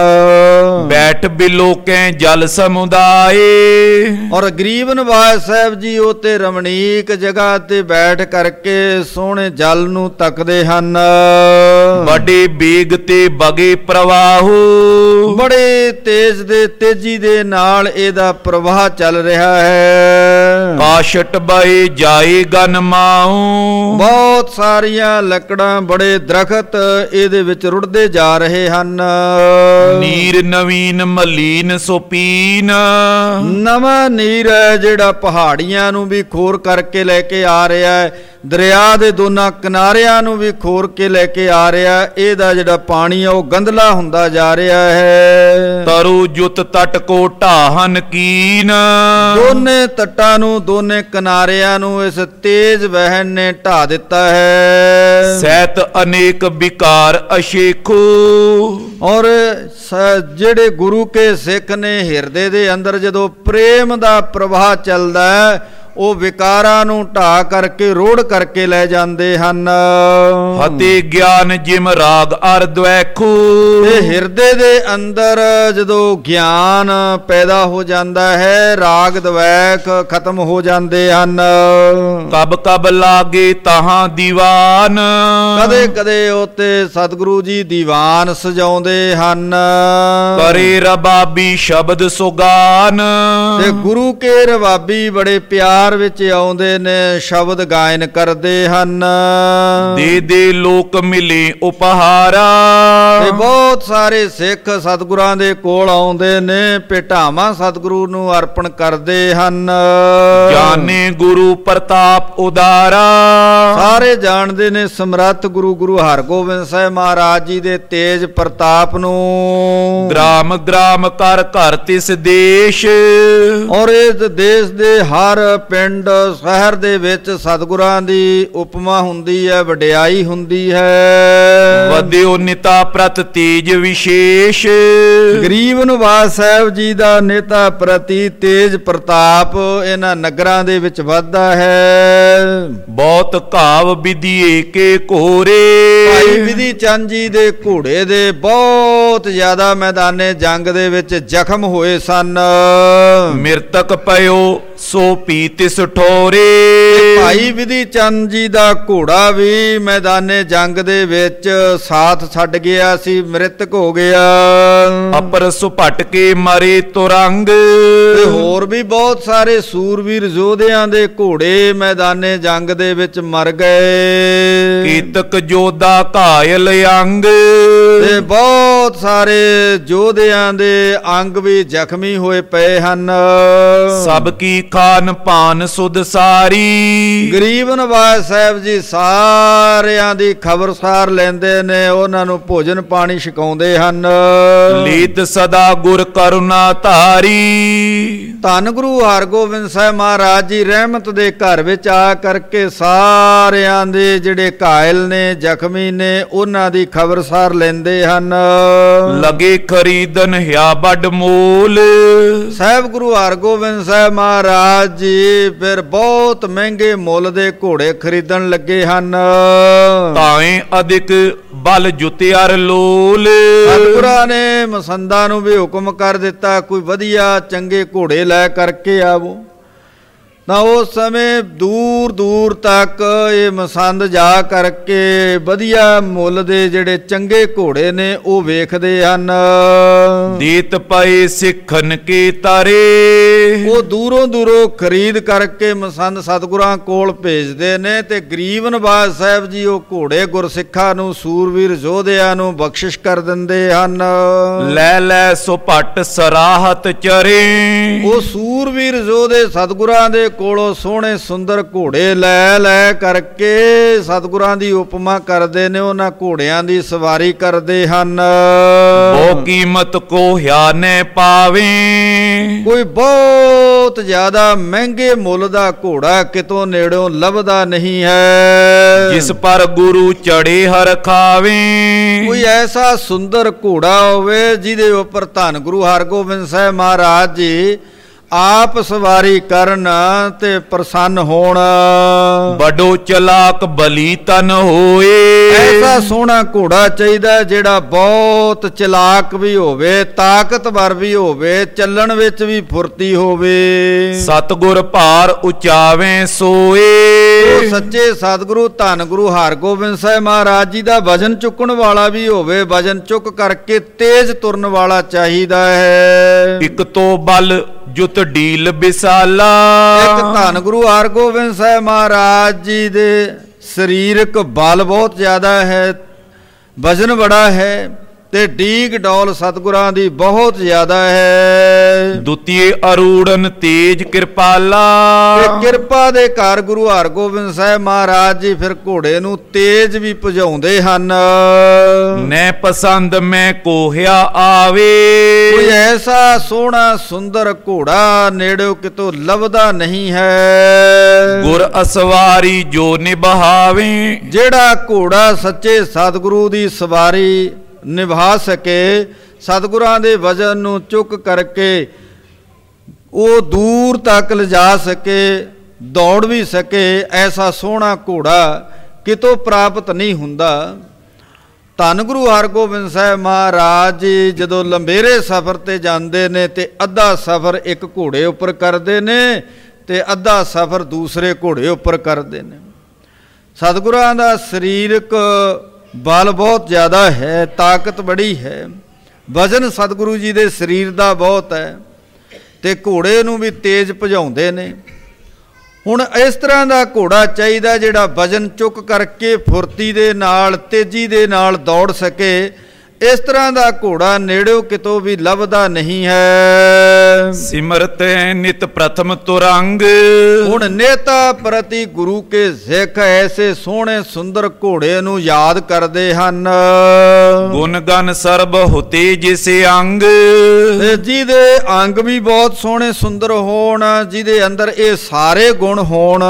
Speaker 2: ਬੈਠ ਬਿਲੋਕੈ ਜਲ ਸਮੁਦਾਏ।
Speaker 1: ਔਰ ਗਰੀਬ ਨਵਾਜ਼ ਸਾਹਿਬ ਜੀ ਉਤੇ ਰਮਣੀਕ ਜਗ੍ਹਾ ਤੇ ਬੈਠ ਕਰਕੇ ਸੋਹਣੇ ਜਲ ਨੂੰ ਤੱਕਦੇ ਹਨ।
Speaker 2: ਬੜੇ ਬੇਗ ਤੇ ਬਗੇ ਪ੍ਰਵਾਹੂ।
Speaker 1: ਬੜੇ ਤੇਜ਼ੀ ਦੇ ਨਾਲ ਇਹਦਾ ਪ੍ਰਵਾਹ ਚੱਲ ਰਿਹਾ ਹੈ।
Speaker 2: ਕਾਸ਼ਟ ਬਏ ਜਾਏ ਗਨ ਮਾਉ।
Speaker 1: ਬਹੁਤ ਸਾਰੀਆਂ ਲੱਕੜਾਂ, ਬੜੇ ਦਰਖਤ ਇਹਦੇ ਵਿੱਚ ਰੁੜਦੇ ਜਾ ਰਹੇ ਹਨ।
Speaker 2: ਨੀਰ ਨਵੀਨ ਮਲੀਨ ਸੁਪੀਨ।
Speaker 1: ਨਵਾਂ ਨੀਰ ਹੈ ਜਿਹੜਾ ਪਹਾੜੀਆਂ ਨੂੰ ਵੀ ਖੋਰ ਕਰਕੇ ਲੈ ਕੇ ਆ ਰਿਹਾ ਹੈ, ਦਰਿਆ ਦੇ ਦੋਨਾਂ ਕਿਨਾਰਿਆਂ ਨੂੰ ਵੀ ਖੋਰ ਕੇ ਲੈ ਕੇ ਆ ਰਿਹਾ। ਇਹਦਾ ਜਿਹੜਾ ਪਾਣੀ ਆ ਉਹ ਗੰਧਲਾ ਹੁੰਦਾ ਜਾ ਰਿਹਾ ਹੈ।
Speaker 2: ਤਰੁ ਜੁਤ ਤਟ ਕੋ ਢਾਹਨ ਕੀਨ।
Speaker 1: ਦੋਨੇ ਤੱਟਾਂ ਨੂੰ, ਦੋਨੇ ਕਿਨਾਰਿਆਂ ਨੂੰ ਇਸ ਤੇਜ਼ ਵਹਿਣ ਨੇ ਢਾ ਦਿੱਤਾ ਹੈ।
Speaker 2: ਸਹਿਤ ਅਨੇਕ ਵਿਕਾਰ ਅਸ਼ੇਖੂ।
Speaker 1: ਔਰ ਜਿਹੜੇ ਗੁਰੂ ਕੇ ਸਿੱਖ ਨੇ ਹਿਰਦੇ ਦੇ ਅੰਦਰ ਜਦੋਂ ਪ੍ਰੇਮ ਦਾ ਪ੍ਰਵਾਹ ਚੱਲਦਾ ਹੈ ਉਹ ਵਿਕਾਰਾਂ ਨੂੰ ਢਾ ਕਰਕੇ ਰੋੜ ਕਰਕੇ ਲੈ ਜਾਂਦੇ ਹਨ।
Speaker 2: ਹਤੇ ਗਿਆਨ ਜਿਮ ਰਾਗ ਅਰ ਦਵੈਖੂ।
Speaker 1: ਤੇ ਹਿਰਦੇ ਦੇ ਅੰਦਰ ਜਦੋਂ ਗਿਆਨ ਪੈਦਾ ਹੋ ਜਾਂਦਾ ਹੈ, ਰਾਗ ਦਵੈਖ ਖਤਮ ਹੋ ਜਾਂਦੇ ਹਨ।
Speaker 2: ਕਬ ਕਬ ਲਾਗੇ ਤਹਾਂ ਦੀਵਾਨ।
Speaker 1: ਕਦੇ ਕਦੇ ਉਤੇ ਸਤਿਗੁਰੂ ਜੀ ਦੀਵਾਨ ਸਜਾਉਂਦੇ ਹਨ।
Speaker 2: ਕਰੇ ਰਬਾਬੀ ਸ਼ਬਦ ਸੁਗਾਨ।
Speaker 1: ਤੇ ਗੁਰੂ ਕੇ ਰਬਾਬੀ ਬੜੇ ਪਿਆਰ ਵਿੱਚ ਆਉਂਦੇ ਨੇ, ਸ਼ਬਦ ਗਾਇਨ ਕਰਦੇ ਹਨ।
Speaker 2: ਦੇ ਦੇ ਲੋਕ ਮਿਲੇ ਉਪਹਾਰਾ।
Speaker 1: ਤੇ ਬਹੁਤ ਸਾਰੇ ਸਿੱਖ ਸਤਿਗੁਰਾਂ ਦੇ ਕੋਲ ਆਉਂਦੇ ਨੇ, ਭੇਟਾਵਾਂ ਸਤਿਗੁਰੂ ਨੂੰ ਅਰਪਣ ਕਰਦੇ ਹਨ।
Speaker 2: ਜਾਣੇ ਗੁਰੂ ਪ੍ਰਤਾਪ ਉਦਾਰਾ।
Speaker 1: ਸਾਰੇ ਜਾਣਦੇ ਨੇ ਸਮਰੱਥ ਗੁਰੂ ਹਰਗੋਬਿੰਦ ਸਾਹਿਬ ਮਹਾਰਾਜ ਜੀ ਦੇ ਤੇਜ ਪ੍ਰਤਾਪ ਨੂੰ।
Speaker 2: ਗ੍ਰਾਮ ਗ੍ਰਾਮ ਕਰ ਘਰ ਤਿਸ ਦੇਸ਼।
Speaker 1: ਔਰ ਇਸ ਦੇਸ਼ ਦੇ ਹਰ ਪਿੰਡ ਸ਼ਹਿਰ ਦੇ ਵਿੱਚ ਸਤਿਗੁਰਾਂ ਦੀ ਉਪਮਾ ਹੁੰਦੀ ਹੈ, ਵਡਿਆਈ ਹੁੰਦੀ ਹੈ।
Speaker 2: ਵਧਿਓ ਨਿਤਾ ਪ੍ਰਤ ਤੇਜ ਵਿਸ਼ੇਸ਼।
Speaker 1: ਗਰੀਬ ਨਵਾਜ਼ ਸਾਹਿਬ ਜੀ ਦਾ ਨੇਤਾ ਪ੍ਰਤੀ ਤੇਜ ਪ੍ਰਤਾਪ ਇਹਨਾਂ ਨਗਰਾਂ ਦੇ ਵਿੱਚ ਵੱਧਦਾ ਹੈ।
Speaker 2: ਬਹੁਤ ਘਾਵ ਵਿਧੀਏ ਕੇ ਘੋਰੇ।
Speaker 1: ਭਾਈ ਵਿਧੀ ਚੰਦ ਜੀ ਦੇ ਘੋੜੇ ਦੇ ਬਹੁਤ ਜ਼ਿਆਦਾ ਮੈਦਾਨੇ ਜੰਗ ਦੇ ਵਿੱਚ ਜ਼ਖਮ ਹੋਏ ਸਨ।
Speaker 2: ਮਿਰਤਕ ਪਇਓ ਸੋ ਪੀ ਤਿਸ ਠੋਰੇ।
Speaker 1: ਭਾਈ ਵਿਧੀ ਚੰਦ ਜੀ ਦਾ ਘੋੜਾ ਵੀ ਮੈਦਾਨੇ ਜੰਗ ਦੇ ਵਿੱਚ ਸਾਥ ਛੱਡ ਗਿਆ ਸੀ, ਮ੍ਰਿਤਕ ਹੋ ਗਿਆ।
Speaker 2: ਅਪਰ ਸੁਭਟ ਕੇ ਮਰੇ ਤੁਰੰਗ।
Speaker 1: ਤੇ ਹੋਰ ਵੀ ਬਹੁਤ ਸਾਰੇ ਸੂਰਵੀਰ ਯੋਧਿਆਂ ਦੇ ਘੋੜੇ ਮੈਦਾਨੇ ਜੰਗ ਦੇ ਵਿੱਚ ਮਰ ਗਏ।
Speaker 2: ਕੀਤਕ ਜੋਧਾ ਘਾਇਲ ਅੰਗ।
Speaker 1: ਤੇ ਬਹੁਤ ਸਾਰੇ ਯੋਧਿਆਂ ਦੇ ਅੰਗ ਵੀ ਜ਼ਖਮੀ ਹੋਏ ਪਏ ਹਨ।
Speaker 2: ਸਭ ਕੀ ਖਾਨ ਪਾਨ ਸੁਧ ਸਾਰੀ।
Speaker 1: ਗਰੀਬ ਨਵਾਜ਼ ਸਾਹਿਬ ਜੀ ਸਾਰਿਆਂ ਦੀ ਖਬਰਸਾਰ ਲੈਂਦੇ ਨੇ, ਉਹਨਾਂ ਨੂੰ ਭੋਜਨ ਪਾਣੀ ਛਕਾਉਂਦੇ ਹਨ।
Speaker 2: ਲੀਤ ਸਦਾ ਗੁਰ ਕਰੁਣਾ ਧਾਰੀ।
Speaker 1: ਧੰਨ ਗੁਰੂ ਹਰਗੋਬਿੰਦ ਸਾਹਿਬ ਮਹਾਰਾਜ ਜੀ ਰਹਿਮਤ ਦੇ ਘਰ ਵਿੱਚ ਆ ਕਰਕੇ ਸਾਰਿਆਂ ਦੇ ਜਿਹੜੇ ਘਾਇਲ ਨੇ, ਜ਼ਖਮੀ ਨੇ, ਉਹਨਾਂ ਦੀ ਖਬਰਸਾਰ ਲੈਂਦੇ ਹਨ।
Speaker 2: ਲਗੇ ਖਰੀਦਨ ਹਿਆ ਵੱਡ ਮੋਲ।
Speaker 1: ਸਾਹਿਬ ਗੁਰੂ ਹਰਗੋਬਿੰਦ ਸਾਹਿਬ ਮਹਾਰਾਜ ਜੀ ਫਿਰ ਬਹੁਤ ਮਹਿੰਗੇ ਮੁੱਲ ਦੇ ਘੋੜੇ ਖਰੀਦਣ ਲੱਗੇ ਹਨ।
Speaker 2: ਤਾਏ ਅਧਿਕ ਬਲ ਜੁਤਿਆਰ ਲੋਲ।
Speaker 1: ਸਤਿਗੁਰਾਂ ਨੇ ਮਸੰਦਾਂ ਨੂੰ ਵੀ ਹੁਕਮ ਕਰ ਦਿੱਤਾ, ਕੋਈ ਵਧੀਆ ਚੰਗੇ ਘੋੜੇ ਲੈ ਕਰਕੇ ਆਵੋ। ਤਾਂ ਉਸ ਸਮੇਂ ਦੂਰ ਦੂਰ ਤੱਕ ਇਹ ਮਸੰਦ ਜਾ ਕਰਕੇ ਵਧੀਆ ਮੁੱਲ ਦੇ ਜਿਹੜੇ ਚੰਗੇ ਘੋੜੇ ਨੇ ਉਹ ਵੇਖਦੇ ਹਨ।
Speaker 2: ਦੀਤ ਪਏ ਸਿੱਖਨ ਕੇ ਤਾਰੇ।
Speaker 1: ਉਹ ਦੂਰੋਂ ਦੂਰੋਂ ਖਰੀਦ ਕਰਕੇ ਮਸੰਦ ਸਤਿਗੁਰਾਂ ਕੋਲ ਭੇਜਦੇ ਨੇ ਤੇ ਗਰੀਬ ਨਵਾਜ਼ ਸਾਹਿਬ ਜੀ ਉਹ ਘੋੜੇ ਗੁਰਸਿੱਖਾਂ ਨੂੰ, ਸੂਰਵੀਰ ਯੋਧਿਆਂ ਨੂੰ ਬਖਸ਼ਿਸ਼ ਕਰ ਦਿੰਦੇ ਹਨ।
Speaker 2: ਲੈ ਲੈ ਸੁਭਟ ਸਰਾਹਤ ਚਰੇ।
Speaker 1: ਉਹ ਸੂਰਵੀਰ ਯੋਧੇ ਸਤਿਗੁਰਾਂ ਦੇ ਕੋਲੋਂ ਸੋਹਣੇ ਸੁੰਦਰ ਘੋੜੇ ਲੈ ਲੈ ਕਰਕੇ ਸਤਿਗੁਰਾਂ ਦੀ ਉਪਮਾ ਕਰਦੇ ਨੇ, ਉਹਨਾਂ ਘੋੜਿਆਂ ਦੀ ਸਵਾਰੀ ਕਰਦੇ ਹਨ।
Speaker 2: ਉਹ ਕੀਮਤ ਕੋ ਹਿਆ ਨੇ ਪਾਵੇ।
Speaker 1: ਕੋਈ ਬਹੁਤ ਜ਼ਿਆਦਾ ਮਹਿੰਗੇ ਮੁੱਲ ਦਾ ਘੋੜਾ ਕਿਤੋਂ ਨੇੜੋਂ ਲੱਭਦਾ ਨਹੀਂ ਹੈ।
Speaker 2: ਜਿਸ ਪਰ ਗੁਰੂ ਚੜੇ ਹਰ ਖਾਵੇ।
Speaker 1: ਕੋਈ ਐਸਾ ਸੁੰਦਰ ਘੋੜਾ ਹੋਵੇ ਜਿਹਦੇ ਉੱਪਰ ਧੰਨ ਗੁਰੂ ਹਰਗੋਬਿੰਦ ਸਾਹਿਬ ਮਹਾਰਾਜ ਜੀ ਆਪ ਸਵਾਰੀ ਕਰਨ ਤੇ ਪ੍ਰਸੰਨ ਹੋਣ।
Speaker 2: ਬੜੋ ਚਲਾਕ ਬਲੀ ਤਨ ਹੋਏ।
Speaker 1: ਐਸਾ ਸੋਹਣਾ ਘੋੜਾ ਚਾਹੀਦਾ ਜਿਹੜਾ ਬਹੁਤ ਚਲਾਕ ਵੀ ਹੋਵੇ, ਤਾਕਤਵਰ ਵੀ ਹੋਵੇ, ਚੱਲਣ ਵਿੱਚ ਵੀ ਫੁਰਤੀ ਹੋਵੇ।
Speaker 2: ਸਤਿਗੁਰ ਭਾਰ ਉਚਾਵੇਂ ਸੋਏ।
Speaker 1: ਉਹ ਸੱਚੇ ਸਤਿਗੁਰੂ ਧੰਨ ਗੁਰੂ ਹਰਗੋਬਿੰਦ ਸਾਹਿਬ ਮਹਾਰਾਜ ਜੀ ਦਾ ਵਜਨ ਚੁੱਕਣ ਵਾਲਾ ਵੀ ਹੋਵੇ, ਵਜਨ ਚੁੱਕ ਕਰਕੇ ਤੇਜ਼ ਤੁਰਨ ਵਾਲਾ ਚਾਹੀਦਾ ਹੈ।
Speaker 2: ਇੱਕ ਤੋਂ ਬਲ ਜੁਤ ਢੀਲ ਵਿਸਾਲਾ।
Speaker 1: ਇੱਕ ਧੰਨ ਗੁਰੂ ਹਰਗੋਬਿੰਦ ਸਾਹਿਬ ਮਹਾਰਾਜ ਜੀ ਦੇ ਸਰੀਰਕ ਬਲ ਬਹੁਤ ਜ਼ਿਆਦਾ ਹੈ, ਵਜਨ ਬੜਾ ਹੈ ਤੇ ਡੀਗ ਡੌਲ ਸਤਿਗੁਰਾਂ ਦੀ ਬਹੁਤ ਜ਼ਿਆਦਾ ਹੈ।
Speaker 2: ਦੁਤੀਏ ਅਰੂੜਨ ਤੇਜ ਕਿਰਪਾਲਾ।
Speaker 1: ਤੇ ਕਿਰਪਾ ਦੇ ਘਰ ਗੁਰੂ ਹਰਗੋਬਿੰਦ ਸਾਹਿਬ ਮਹਾਰਾਜ ਜੀ ਫਿਰ ਘੋੜੇ ਨੂੰ ਤੇਜ਼ ਵੀ ਭਜਾਉਂਦੇ ਹਨ।
Speaker 2: ਨੈ ਪਸੰਦ ਮੈਂ ਕੋਹਿਆ ਆਵੇ।
Speaker 1: ਕੋਈ ਐਸਾ ਸੋਹਣਾ ਸੁੰਦਰ ਘੋੜਾ ਨੇੜਿਓ ਕਿਤੋਂ ਲੱਭਦਾ ਨਹੀਂ ਹੈ।
Speaker 2: ਗੁਰ ਅਸਵਾਰੀ ਜੋ ਨਿਭਾਵੇ।
Speaker 1: ਜਿਹੜਾ ਘੋੜਾ ਸੱਚੇ ਸਤਿਗੁਰੂ ਦੀ ਸਵਾਰੀ ਨਿਭਾ ਸਕੇ, ਸਤਿਗੁਰਾਂ ਦੇ ਵਜਨ ਨੂੰ ਚੁੱਕ ਕਰਕੇ ਉਹ ਦੂਰ ਤੱਕ ਲਿਜਾ ਸਕੇ, ਦੌੜ ਵੀ ਸਕੇ, ਐਸਾ ਸੋਹਣਾ ਘੋੜਾ ਕਿਤੋਂ ਪ੍ਰਾਪਤ ਨਹੀਂ ਹੁੰਦਾ। ਧੰਨ ਗੁਰੂ ਹਰਗੋਬਿੰਦ ਸਾਹਿਬ ਮਹਾਰਾਜ ਜੀ ਜਦੋਂ ਲੰਬੇਰੇ ਸਫ਼ਰ ਤੇ ਜਾਂਦੇ ਨੇ ਤੇ ਅੱਧਾ ਸਫ਼ਰ ਇੱਕ ਘੋੜੇ ਉੱਪਰ ਕਰਦੇ ਨੇ ਤੇ ਅੱਧਾ ਸਫ਼ਰ ਦੂਸਰੇ ਘੋੜੇ ਉੱਪਰ ਕਰਦੇ ਨੇ। ਸਤਿਗੁਰਾਂ ਦਾ ਸਰੀਰਕ ਬਲ ਬਹੁਤ ਜ਼ਿਆਦਾ ਹੈ, ਤਾਕਤ ਬੜੀ ਹੈ, ਵਜ਼ਨ ਸਤਿਗੁਰੂ ਜੀ ਦੇ ਸਰੀਰ ਦਾ ਬਹੁਤ ਹੈ ਤੇ ਘੋੜੇ ਨੂੰ ਵੀ ਤੇਜ਼ ਭਜਾਉਂਦੇ ਨੇ। ਹੁਣ ਇਸ ਤਰ੍ਹਾਂ ਦਾ ਘੋੜਾ ਚਾਹੀਦਾ ਜਿਹੜਾ ਵਜ਼ਨ ਚੁੱਕ ਕਰਕੇ ਫੁਰਤੀ ਦੇ ਨਾਲ, ਤੇਜ਼ੀ ਦੇ ਨਾਲ ਦੌੜ ਸਕੇ। ਇਸ ਤਰ੍ਹਾਂ ਦਾ ਘੋੜਾ ਨੇੜਿਓ ਕਿਤੋਂ ਵੀ ਲੱਭਦਾ ਨਹੀਂ ਹੈ।
Speaker 2: ਸਿਮਰਤ ਨਿਤ ਪ੍ਰਥਮ ਤੁਰੰਗ।
Speaker 1: ਹੁਣ ਨੇਤਾ ਪ੍ਰਤੀ ਗੁਰੂ ਕੇ ਸਿੱਖ ਐਸੇ ਸੋਹਣੇ ਸੁੰਦਰ ਘੋੜੇ ਨੂੰ ਯਾਦ ਕਰਦੇ ਹਨ।
Speaker 2: ਗੁਣ ਗਨ ਸਰਬ ਹੁਤੇ ਜਿਸ ਅੰਗ।
Speaker 1: ਜਿਹਦੇ ਅੰਗ ਵੀ ਬਹੁਤ ਸੋਹਣੇ ਸੁੰਦਰ ਹੋਣ, ਜਿਹਦੇ ਅੰਦਰ ਇਹ ਸਾਰੇ ਗੁਣ ਹੋਣ।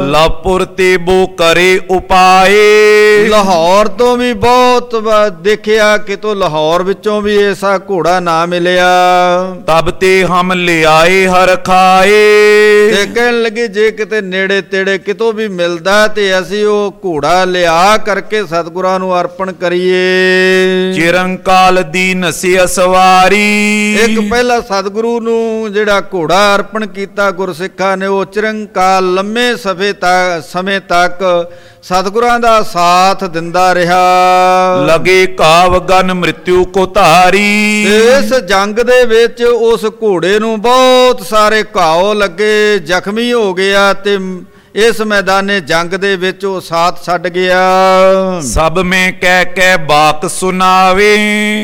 Speaker 2: ਲਾਪੁਰ ਤੇ ਬੋ ਕਰੇ ਉਪਾਏ।
Speaker 1: ਲਾਹੌਰ ਤੋਂ ਵੀ ਬਹੁਤ ਦੇਖੇ ਵੇਖਿਆ ਕਿਤੋਂ ਲਾਹੌਰ ਵਿੱਚੋਂ ਵੀ ਐਸਾ ਘੋੜਾ ਨਾ ਮਿਲਿਆ।
Speaker 2: ਤਬ ਤੇ ਹਮ ਲਿਆਏ ਹਰ ਖਾਏ।
Speaker 1: ਤੇ ਕਹਿਣ ਲੱਗੇ ਜੇ ਕਿਤੇ ਨੇੜੇ ਤੇੜੇ ਕਿਤੋਂ ਵੀ ਮਿਲਦਾ ਤੇ ਅਸੀਂ ਉਹ ਘੋੜਾ ਲਿਆ ਕਰਕੇ ਸਤਿਗੁਰਾਂ ਨੂੰ ਅਰਪਣ ਕਰੀਏ।
Speaker 2: ਚਿਰੰਕਾਲ ਦੀ ਨਸਿਆ ਸਵਾਰੀ।
Speaker 1: ਇੱਕ ਪਹਿਲਾ ਸਤਿਗੁਰੂ ਨੂੰ ਜਿਹੜਾ ਘੋੜਾ ਅਰਪਣ ਕੀਤਾ ਗੁਰਸਿੱਖਾਂ ਨੇ, ਉਹ ਚਿਰੰਕਾਲ ਲੰਮੇ ਸਮੇਂ ਤੱਕ ਸਤਿਗੁਰਾਂ ਦਾ ਸਾਥ ਦਿੰਦਾ ਰਿਹਾ।
Speaker 2: ਲਗੇ ਕਾਵ ਗਨ ਮ੍ਰਿਤਿਉ ਕੋ ਧਾਰੀ।
Speaker 1: ਇਸ ਜੰਗ ਦੇ ਵਿੱਚ ਉਸ ਘੋੜੇ ਨੂੰ ਬਹੁਤ ਸਾਰੇ ਘਾਉ ਲੱਗੇ, ਜ਼ਖਮੀ ਹੋ ਗਿਆ ਤੇ ਇਸ ਮੈਦਾਨੇ ਜੰਗ ਦੇ ਵਿੱਚ ਉਹ ਸਾਥ ਛੱਡ ਗਿਆ।
Speaker 2: ਸਭ ਮੈਂ ਕਹਿ ਬਾਕ ਸੁਣਾਵੇ।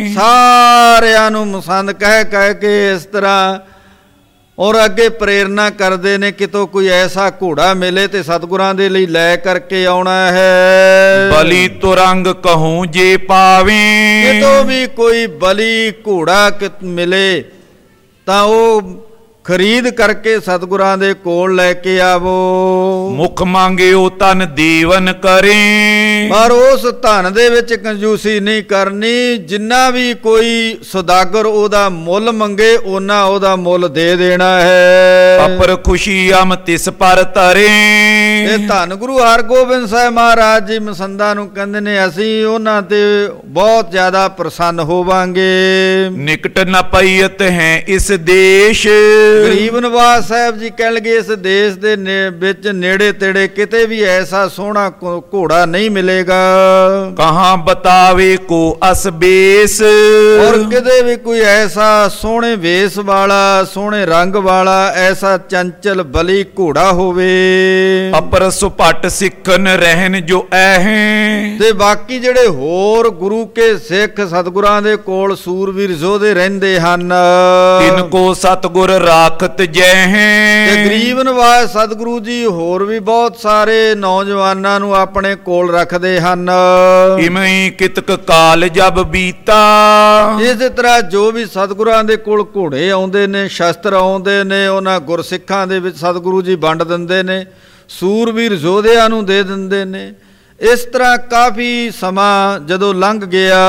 Speaker 1: ਸਾਰਿਆਂ ਨੂੰ ਮਸੰਦ ਕਹਿ ਕੇ ਇਸ ਤਰ੍ਹਾਂ ਔਰ ਅੱਗੇ ਪ੍ਰੇਰਨਾ ਕਰਦੇ ਨੇ ਕਿਤੋਂ ਕੋਈ ਐਸਾ ਘੋੜਾ ਮਿਲੇ ਤੇ ਸਤਿਗੁਰਾਂ ਦੇ ਲਈ ਲੈ ਕਰਕੇ ਆਉਣਾ ਹੈ।
Speaker 2: ਬਲੀ ਤੁਰੰਗ ਕਹੂੰ ਜੇ ਪਾਵੇ।
Speaker 1: ਕਿਤੋਂ ਵੀ ਕੋਈ ਬਲੀ ਘੋੜਾ ਮਿਲੇ ਤਾਂ ਉਹ ਖਰੀਦ ਕਰਕੇ ਸਤਿਗੁਰਾਂ ਦੇ ਕੋਲ ਲੈ ਕੇ ਆਵੋ।
Speaker 2: ਮੁਖ ਮੰਗਿਓ ਤਨ ਦੇਵਨ ਕਰੇ।
Speaker 1: ਪਰ ਉਸ ਧਨ ਦੇ ਵਿੱਚ ਕੰਜੂਸੀ ਨਹੀਂ ਕਰਨੀ। ਜਿੰਨਾ ਵੀ ਕੋਈ ਸੁਦਾਗਰ ਉਹਦਾ ਮੁੱਲ ਮੰਗੇ ਉਹਨਾਂ ਉਹਦਾ ਮੁੱਲ ਦੇ ਦੇਣਾ ਹੈ।
Speaker 2: ਅਪਰ ਖੁਸ਼ੀ ਅਮ ਤਿਸ ਪਰ ਤਰੇ।
Speaker 1: ਇਹ ਧੰਨ ਗੁਰੂ ਹਰਗੋਬਿੰਦ ਸਾਹਿਬ ਮਹਾਰਾਜ ਜੀ ਮਸੰਦਾਂ ਨੂੰ ਕਹਿੰਦੇ ਨੇ ਅਸੀਂ ਉਹਨਾਂ ਤੇ ਬਹੁਤ ਜ਼ਿਆਦਾ ਪ੍ਰਸੰਨ ਹੋਵਾਂਗੇ।
Speaker 2: ਨਿਕਟ ਨ ਪਈਤ ਹੈ ਇਸ ਦੇਸ਼।
Speaker 1: ਗਰੀਬ ਨਵਾਜ਼ ਸਾਹਿਬ ਜੀ ਕਹਿ ਲਗੇ ਇਸ ਦੇਸ਼ ਦੇ ਵਿੱਚ ਨੇੜੇ ਤੇੜੇ ਕਿਤੇ ਵੀ ਐਸਾ ਸੋਹਣਾ ਘੋੜਾ ਨਹੀਂ ਮਿਲੇਗਾ।
Speaker 2: ਕਹਾਂ ਬਤਾਵੇ ਕੋ ਅਸਬੇਸ।
Speaker 1: ਔਰ ਕਿਤੇ ਵੀ ਕੋਈ ਐਸਾ ਸੋਹਣੇ ਵੇਸ ਵਾਲਾ, ਸੋਹਣੇ ਰੰਗ ਵਾਲਾ, ਐਸਾ ਚੰਚਲ ਬਲੀ ਘੋੜਾ ਹੋਵੇ।
Speaker 2: ਅਪਰ ਸੁਪਟ ਸਿੱਖਨ ਰਹਿਨ ਜੋ ਐਹੇ।
Speaker 1: ਤੇ ਬਾਕੀ ਜਿਹੜੇ ਹੋਰ ਗੁਰੂ ਕੇ ਸਿੱਖ ਸਤਿਗੁਰਾਂ ਦੇ ਕੋਲ ਸੂਰਵੀਰ ਯੋਧੇ ਰਹਿੰਦੇ ਹਨ,
Speaker 2: ਤਿਨ ਕੋ ਸਤਿਗੁਰ ਰਾਖਤ ਜੈਹੇ।
Speaker 1: ਤੇ ਗਰੀਬ ਨਵਾਜ਼ ਸਤਿਗੁਰੂ ਜੀ ਹੋਰ ਵੀ ਬਹੁਤ ਸਾਰੇ ਨੌਜਵਾਨਾਂ ਨੂੰ ਆਪਣੇ ਕੋਲ ਰੱਖਦੇ ਹਨ।
Speaker 2: ਇਮਈ ਕਿਤਕ ਕਾਲ ਜਬ ਬੀਤਾ।
Speaker 1: ਇਸੇ ਤਰ੍ਹਾਂ ਜੋ ਵੀ ਸਤਿਗੁਰਾਂ ਦੇ ਕੋਲ ਘੋੜੇ ਆਉਂਦੇ ਨੇ, ਸ਼ਸਤਰ ਆਉਂਦੇ ਨੇ, ਉਹਨਾਂ ਗੁਰਸਿੱਖਾਂ ਦੇ ਵਿੱਚ ਸਤਿਗੁਰੂ ਜੀ ਵੰਡ ਦਿੰਦੇ ਨੇ, ਸੂਰਵੀਰ ਯੋਧਿਆਂ ਨੂੰ ਦੇ ਦਿੰਦੇ ਨੇ। ਇਸ ਤਰ੍ਹਾਂ ਕਾਫੀ ਸਮਾਂ ਜਦੋਂ ਲੰਘ ਗਿਆ,